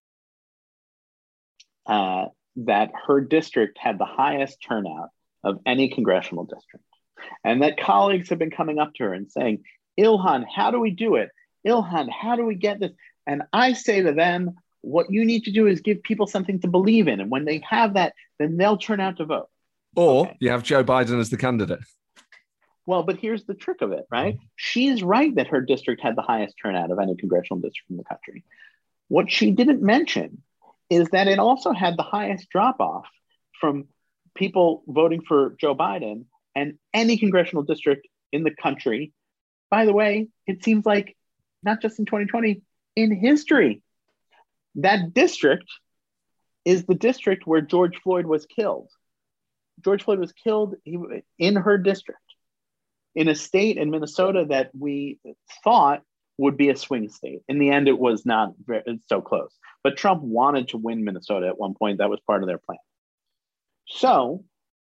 that her district had the highest turnout of any congressional district, and that colleagues have been coming up to her and saying, Ilhan, how do we do it? Ilhan, how do we get this? And I say to them, what you need to do is give people something to believe in. And when they have that, then they'll turn out to vote. Or you have Joe Biden as the candidate. Well, but here's the trick of it, right? She's right that her district had the highest turnout of any congressional district in the country. What she didn't mention is that it also had the highest drop-off from people voting for Joe Biden and any congressional district in the country. By the way, it seems like not just in 2020, in history. That district is the district where George Floyd was killed. George Floyd was killed in her district, in a state in Minnesota that we thought would be a swing state. In the end, it was not so close. But Trump wanted to win Minnesota at one point. That was part of their plan. So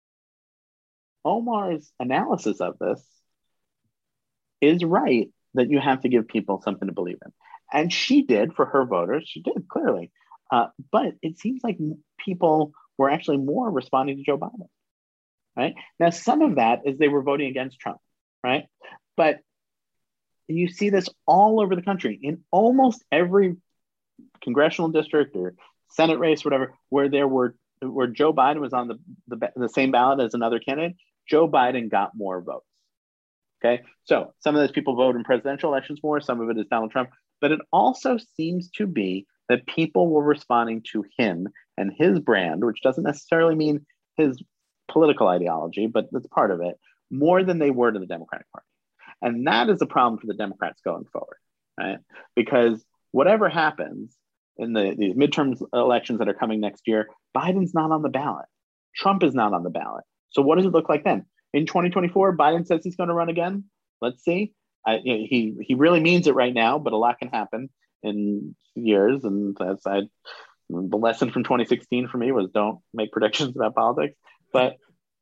Omar's analysis of this is right, that you have to give people something to believe in. And she did for her voters. She did, clearly. But it seems like people were actually more responding to Joe Biden. Right? Now, some of that is they were voting against Trump, right? But you see this all over the country in almost every congressional district or Senate race, whatever, where Joe Biden was on the same ballot as another candidate. Joe Biden got more votes. Okay, so some of those people vote in presidential elections more. Some of it is Donald Trump, but it also seems to be that people were responding to him and his brand, which doesn't necessarily mean his political ideology, but that's part of it, more than they were to the Democratic Party. And that is a problem for the Democrats going forward, right? Because whatever happens in these midterm elections that are coming next year, Biden's not on the ballot. Trump is not on the ballot. So what does it look like then? In 2024, Biden says he's going to run again. Let's see. He really means it right now, but a lot can happen in years. And that's the lesson from 2016 for me was don't make predictions about politics. But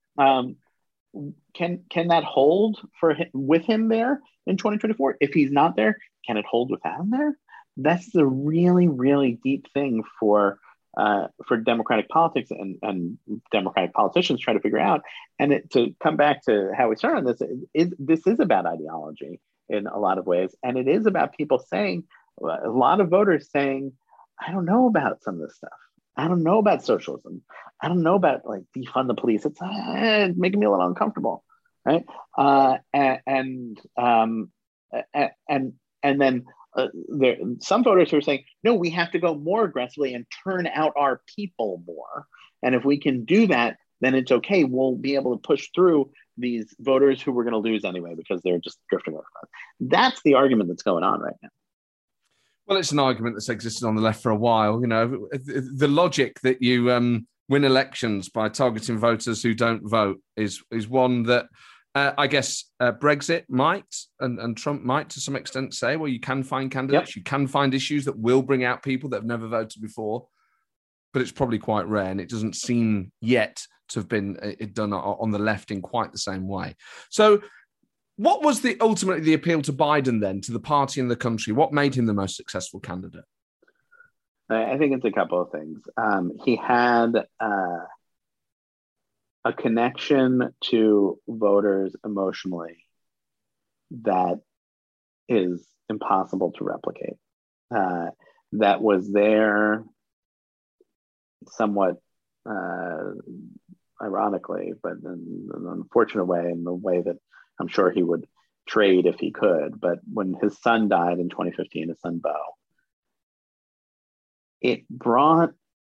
can that hold with him there in 2024? If he's not there, can it hold without him there? That's the really, really deep thing for Democratic politics and Democratic politicians trying to figure out. And to come back to how we started on this, this is about ideology in a lot of ways. And it is about people saying, a lot of voters saying, I don't know about some of this stuff. I don't know about socialism. I don't know about like defund the police. It's making me a little uncomfortable. right? And then there some voters who are saying, no, we have to go more aggressively and turn out our people more. And if we can do that, then it's okay. We'll be able to push through these voters who we're going to lose anyway because they're just drifting away from us. That's the argument that's going on right now. Well, it's an argument that's existed on the left for a while. You know, the logic that you win elections by targeting voters who don't vote is one that I guess Brexit might and Trump might to some extent say, well, you can find candidates, you can find issues that will bring out people that have never voted before, but it's probably quite rare, and it doesn't seem yet to have been done on the left in quite the same way. So what was ultimately the appeal to Biden then, to the party and the country? What made him the most successful candidate? I think it's a couple of things. He had a connection to voters emotionally that is impossible to replicate. That was there somewhat ironically, but in an unfortunate way, in the way that I'm sure he would trade if he could. But when his son died in 2015, his son Beau, it brought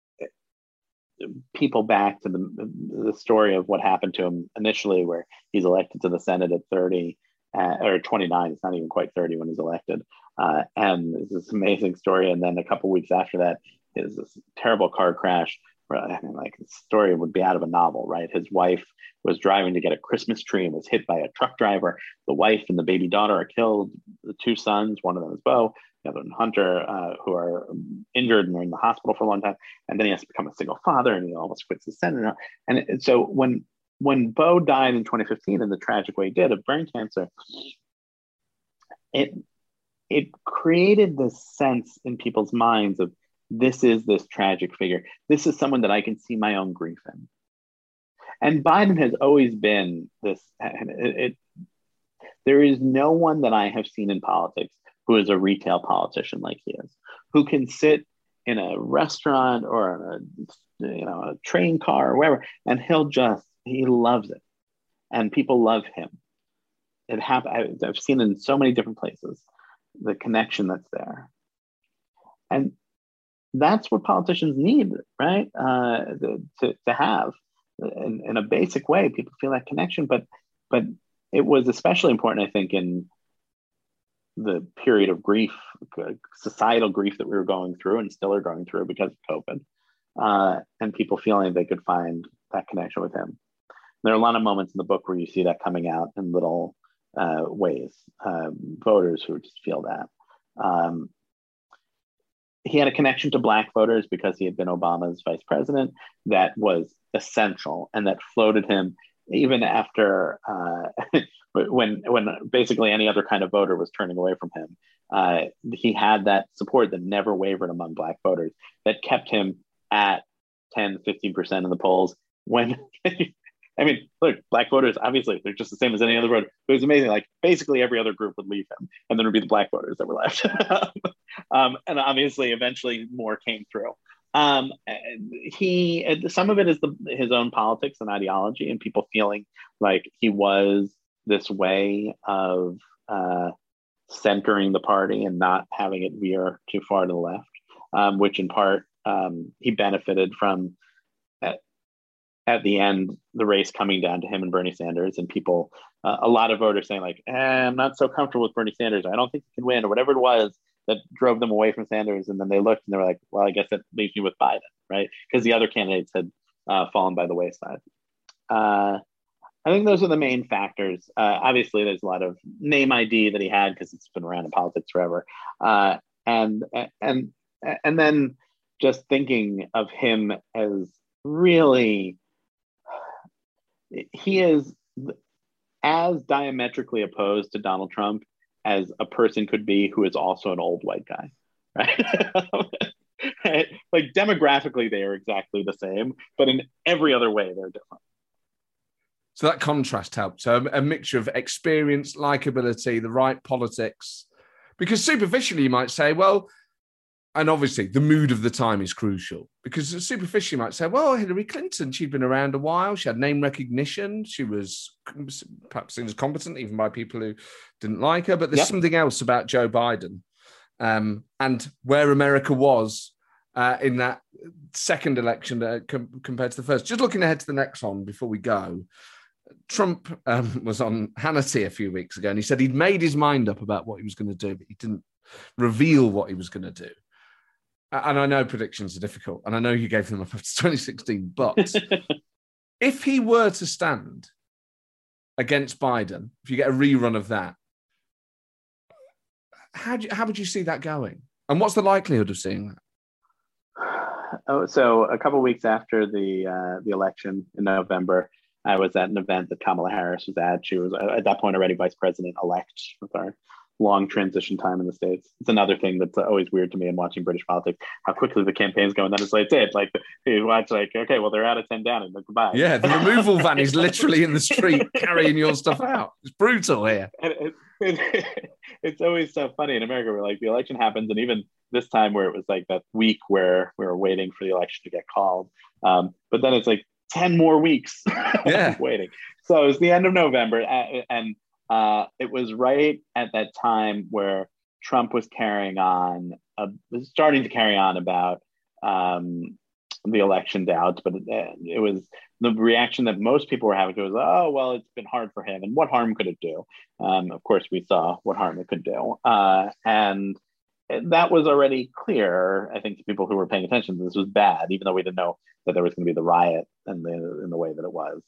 people back to the story of what happened to him initially, where he's elected to the Senate at 30 or 29. It's not even quite 30 when he's elected. And it's this amazing story. And then a couple of weeks after that is this terrible car crash. Like the story would be out of a novel, right? His wife was driving to get a Christmas tree and was hit by a truck driver. The wife and the baby daughter are killed. The two sons, one of them is Beau, the other one Hunter, who are injured and are in the hospital for a long time. And then he has to become a single father, and he almost quits the Senate. And so when Beau died in 2015 in the tragic way he did of brain cancer, it created this sense in people's minds of, this is this tragic figure. This is someone that I can see my own grief in. And Biden has always been this. There is no one that I have seen in politics who is a retail politician like he is, who can sit in a restaurant or a train car or wherever, and he loves it, and people love him. I've seen it in so many different places, the connection that's there, and that's what politicians need, right? To have in a basic way, people feel that connection. But it was especially important, I think, in the period of grief, societal grief that we were going through and still are going through because of COVID, and people feeling they could find that connection with him. There are a lot of moments in the book where you see that coming out in little ways, voters who just feel that. He had a connection to Black voters because he had been Obama's vice president. That was essential, and that floated him even after when basically any other kind of voter was turning away from him. He had that support that never wavered among Black voters, that kept him at 10, 15% in the polls. When I mean, look, Black voters, obviously, they're just the same as any other voter. It was amazing. Like, basically every other group would leave him, and then it would be the Black voters that were left. And obviously, eventually, more came through. Some of it is his own politics and ideology, and people feeling like he was this way of centering the party and not having it veer too far to the left, which in part he benefited from. At the end, the race coming down to him and Bernie Sanders, and people, a lot of voters saying like, I'm not so comfortable with Bernie Sanders. I don't think he can win, or whatever it was that drove them away from Sanders. And then they looked and they were like, well, I guess that leaves me with Biden, right? Because the other candidates had fallen by the wayside. I think those are the main factors. Obviously, there's a lot of name ID that he had because it's been around in politics forever. And then just thinking of him as really, he is as diametrically opposed to Donald Trump as a person could be who is also an old white guy, right? Like demographically, they are exactly the same, but in every other way, they're different. So that contrast helped. So a mixture of experience, likability, the right politics. Because superficially, you might say, well, And obviously, the mood of the time is crucial because superficially you might say, well, Hillary Clinton, she'd been around a while. She had name recognition. She was perhaps seen as competent, even by people who didn't like her. But there's something else about Joe Biden and where America was in that second election compared to the first. Just looking ahead to the next one before we go, Trump was on Hannity a few weeks ago and he said he'd made his mind up about what he was going to do, but he didn't reveal what he was going to do. And I know predictions are difficult, and I know you gave them up after 2016, but if he were to stand against Biden, if you get a rerun of that, how would you see that going? And what's the likelihood of seeing that? Oh, so a couple of weeks after the election in November, I was at an event that Kamala Harris was at. She was at that point already vice president-elect with our long transition time in the States. It's another thing that's always weird to me in watching British politics, how quickly the campaigns go. And then it's like, you watch like, okay, well, they're out of 10 down and goodbye. Yeah, the removal van is literally in the street carrying your stuff out. It's brutal here. It's always so funny in America where like the election happens. And even this time where it was like that week where we were waiting for the election to get called. But then it's like 10 more weeks waiting. So it was the end of November and it was right at that time where Trump was starting to carry on about the election doubts, but it was the reaction that most people were having to was, oh, well, it's been hard for him. And what harm could it do? Of course, we saw what harm it could do. And that was already clear, I think, to people who were paying attention. This was bad, even though we didn't know that there was going to be the riot in the way that it was.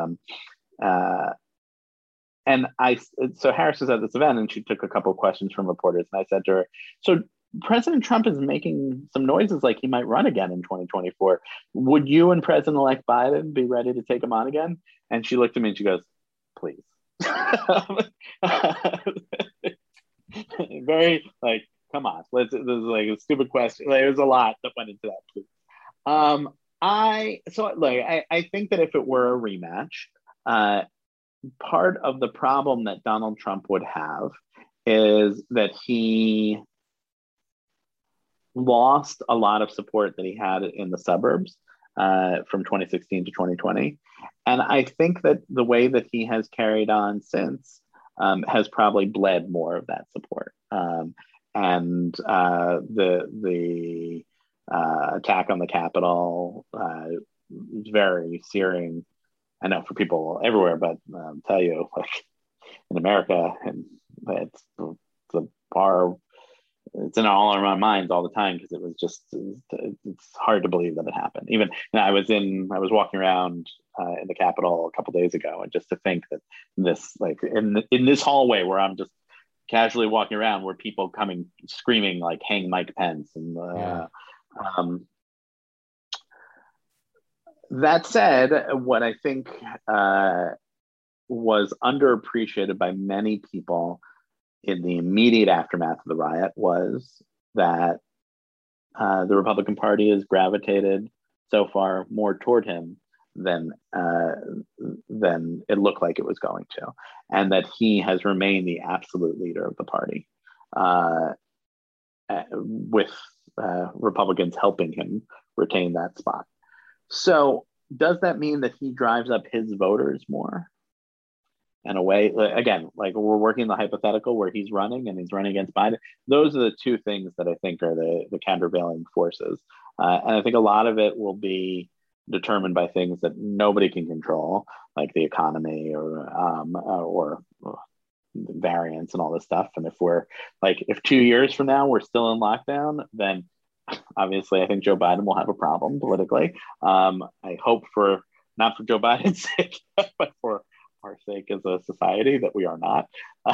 So Harris was at this event and she took a couple of questions from reporters. And I said to her, so President Trump is making some noises like he might run again in 2024. Would you and President-elect Biden be ready to take him on again? And she looked at me and she goes, please. Very like, come on, this is like a stupid question. Like, there's a lot that went into that, please. I think that if it were a rematch, part of the problem that Donald Trump would have is that he lost a lot of support that he had in the suburbs from 2016 to 2020. And I think that the way that he has carried on since has probably bled more of that support. And the attack on the Capitol is very searing. I know for people everywhere, but I'll tell you, like in America, and it's in all of our minds all the time because it was just it's hard to believe that it happened. Even I was walking around in the Capitol a couple of days ago, and just to think that this like in this hallway where I'm just casually walking around, were people coming screaming like "Hang Mike Pence" and. That said, what I think was underappreciated by many people in the immediate aftermath of the riot was that the Republican Party has gravitated so far more toward him than it looked like it was going to, and that he has remained the absolute leader of the party, with Republicans helping him retain that spot. So does that mean that he drives up his voters more? In a way, again, like we're working the hypothetical where he's running and he's running against Biden. Those are the two things that I think are the countervailing forces. And I think a lot of it will be determined by things that nobody can control, like the economy or variants and all this stuff. And if 2 years from now we're still in lockdown, then obviously, I think Joe Biden will have a problem politically. I hope not for Joe Biden's sake, but for our sake as a society that we are not.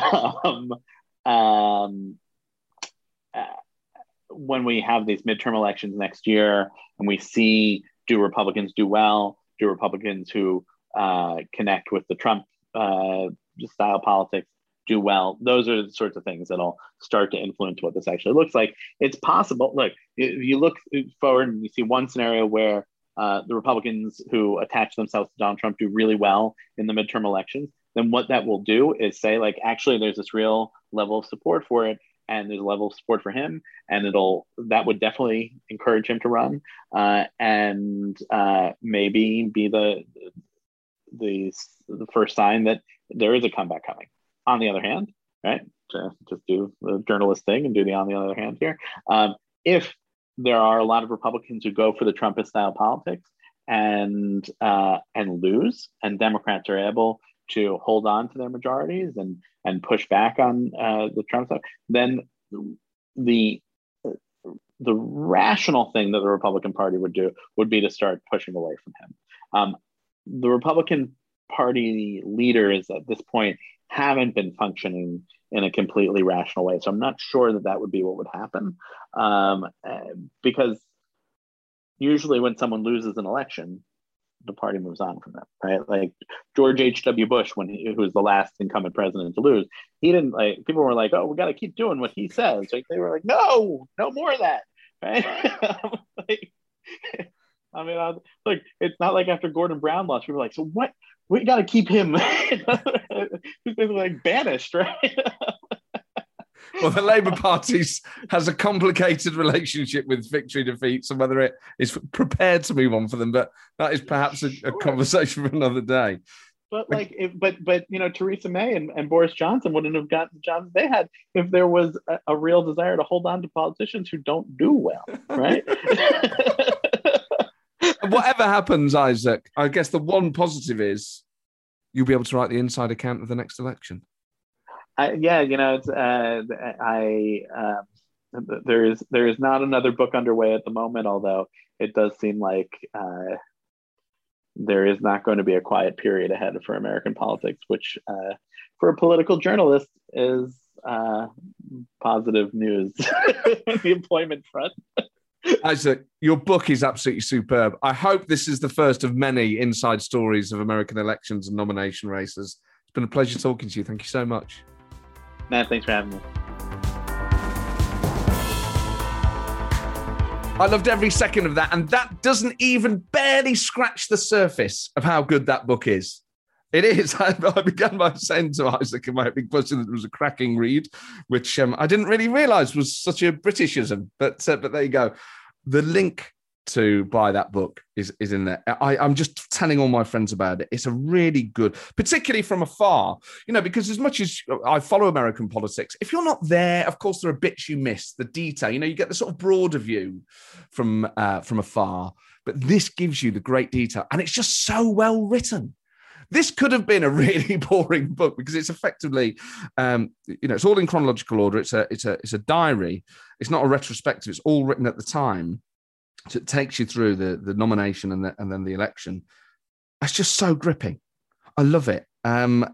When we have these midterm elections next year and we see, do Republicans do well? Do Republicans who connect with the Trump style politics do well? Those are the sorts of things that'll start to influence what this actually looks like. It's possible. Look, if you look forward and you see one scenario where the Republicans who attach themselves to Donald Trump do really well in the midterm elections, then what that will do is say, like, actually, there's this real level of support for it. and there's a level of support for him, and that would definitely encourage him to run, and maybe be the first sign that there is a comeback coming. On the other hand, right, to just do the journalist thing and do the on the other hand here, if there are a lot of Republicans who go for the Trumpist style politics and lose, and Democrats are able to hold on to their majorities and push back on the Trump stuff, then the rational thing that the Republican Party would do would be to start pushing away from him. The Republican Party leaders at this point haven't been functioning in a completely rational way, so I'm not sure that would be what would happen, because usually when someone loses an election, the party moves on from them, right? Like George H.W. Bush, who was the last incumbent president to lose, he didn't like. People were like, "Oh, we got to keep doing what he says." Like they were like, "No more of that," right? Look, it's not like after Gordon Brown lost, people were like, "So what? We got to keep him." He's been like banished, right? Well, the Labour Party has a complicated relationship with victory defeats and whether it is prepared to move on for them. But that is perhaps a conversation for another day. But Theresa May and Boris Johnson wouldn't have gotten the jobs they had if there was a real desire to hold on to politicians who don't do well, right? Whatever happens, Isaac, I guess the one positive is you'll be able to write the inside account of the next election. There is not another book underway at the moment, although it does seem like there is not going to be a quiet period ahead for American politics, which for a political journalist is positive news on the employment front. Isaac, your book is absolutely superb. I hope this is the first of many inside stories of American elections and nomination races. It's been a pleasure talking to you. Thank you so much. Matt, thanks for having me. I loved every second of that, and that doesn't even barely scratch the surface of how good that book is. It is. I began by saying to Isaac in my big question that it was a cracking read, which I didn't really realise was such a Britishism, but there you go. The link to buy that book is in there. I'm just telling all my friends about it. It's a really good, particularly from afar, because as much as I follow American politics, if you're not there, of course, there are bits you miss, the detail, you get the sort of broader view from afar, but this gives you the great detail and it's just so well written. This could have been a really boring book because it's effectively, it's all in chronological order. It's a diary. It's not a retrospective. It's all written at the time. So it takes you through the nomination and then the election. It's just so gripping. I love it. And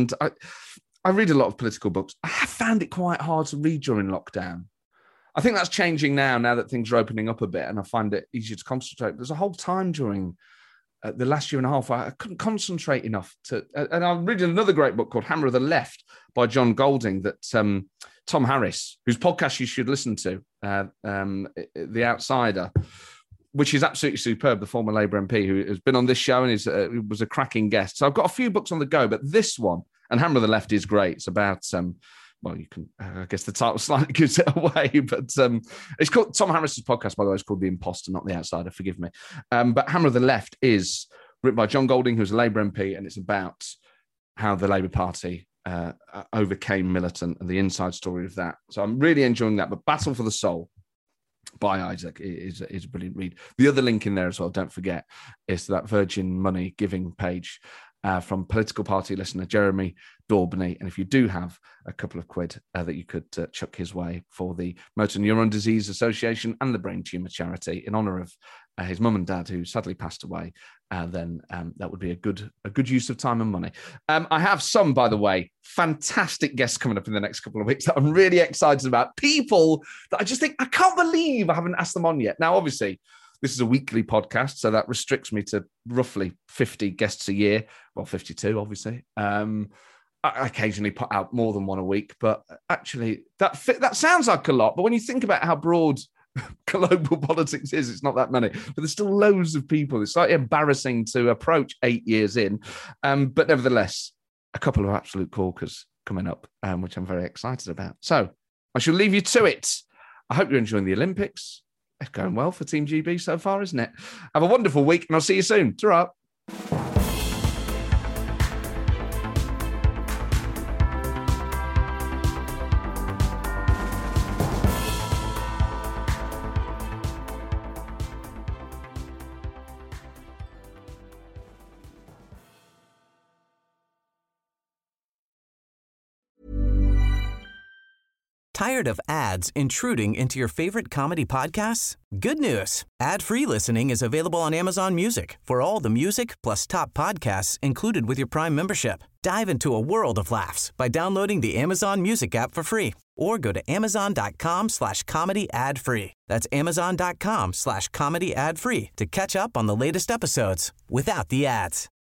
I read a lot of political books. I have found it quite hard to read during lockdown. I think that's changing now that things are opening up a bit and I find it easier to concentrate. There's a whole time during the last year and a half, I couldn't concentrate enough and I'm reading another great book called Hammer of the Left by John Golding that Tom Harris, whose podcast you should listen to, The Outsider, which is absolutely superb, the former Labour MP who has been on this show and was a cracking guest. So I've got a few books on the go, but this one, and Hammer of the Left, is great. It's about you can, I guess the title slightly gives it away, but it's called, Tom Harris's podcast, by the way, is called The Imposter, not The Outsider, forgive me. But Hammer of the Left is written by John Golding, who's a Labour MP, and it's about how the Labour Party overcame militant and the inside story of that. So I'm really enjoying that. But Battle for the Soul by Isaac is a brilliant read. The other link in there as well, don't forget, is that Virgin Money giving page from political party listener Jeremy Daubney. And if you do have a couple of quid that you could chuck his way for the Motor Neuron Disease Association and the Brain Tumour Charity in honour of his mum and dad, who sadly passed away, then that would be a good use of time and money. I have some, by the way, fantastic guests coming up in the next couple of weeks that I'm really excited about. People that I just think, I can't believe I haven't asked them on yet. Now, obviously, this is a weekly podcast, so that restricts me to roughly 50 guests a year. Well, 52, obviously. I occasionally put out more than one a week, but actually that sounds like a lot. But when you think about how broad global politics is, it's not that many. But there's still loads of people. It's slightly embarrassing to approach 8 years in. But nevertheless, a couple of absolute corkers coming up, which I'm very excited about. So I shall leave you to it. I hope you're enjoying the Olympics. It's going well for Team GB so far, isn't it? Have a wonderful week, and I'll see you soon. Ta-ra. Tired of ads intruding into your favorite comedy podcasts? Good news. Ad-free listening is available on Amazon Music for all the music plus top podcasts included with your Prime membership. Dive into a world of laughs by downloading the Amazon Music app for free or go to amazon.com/comedy ad-free. That's amazon.com/comedy ad-free to catch up on the latest episodes without the ads.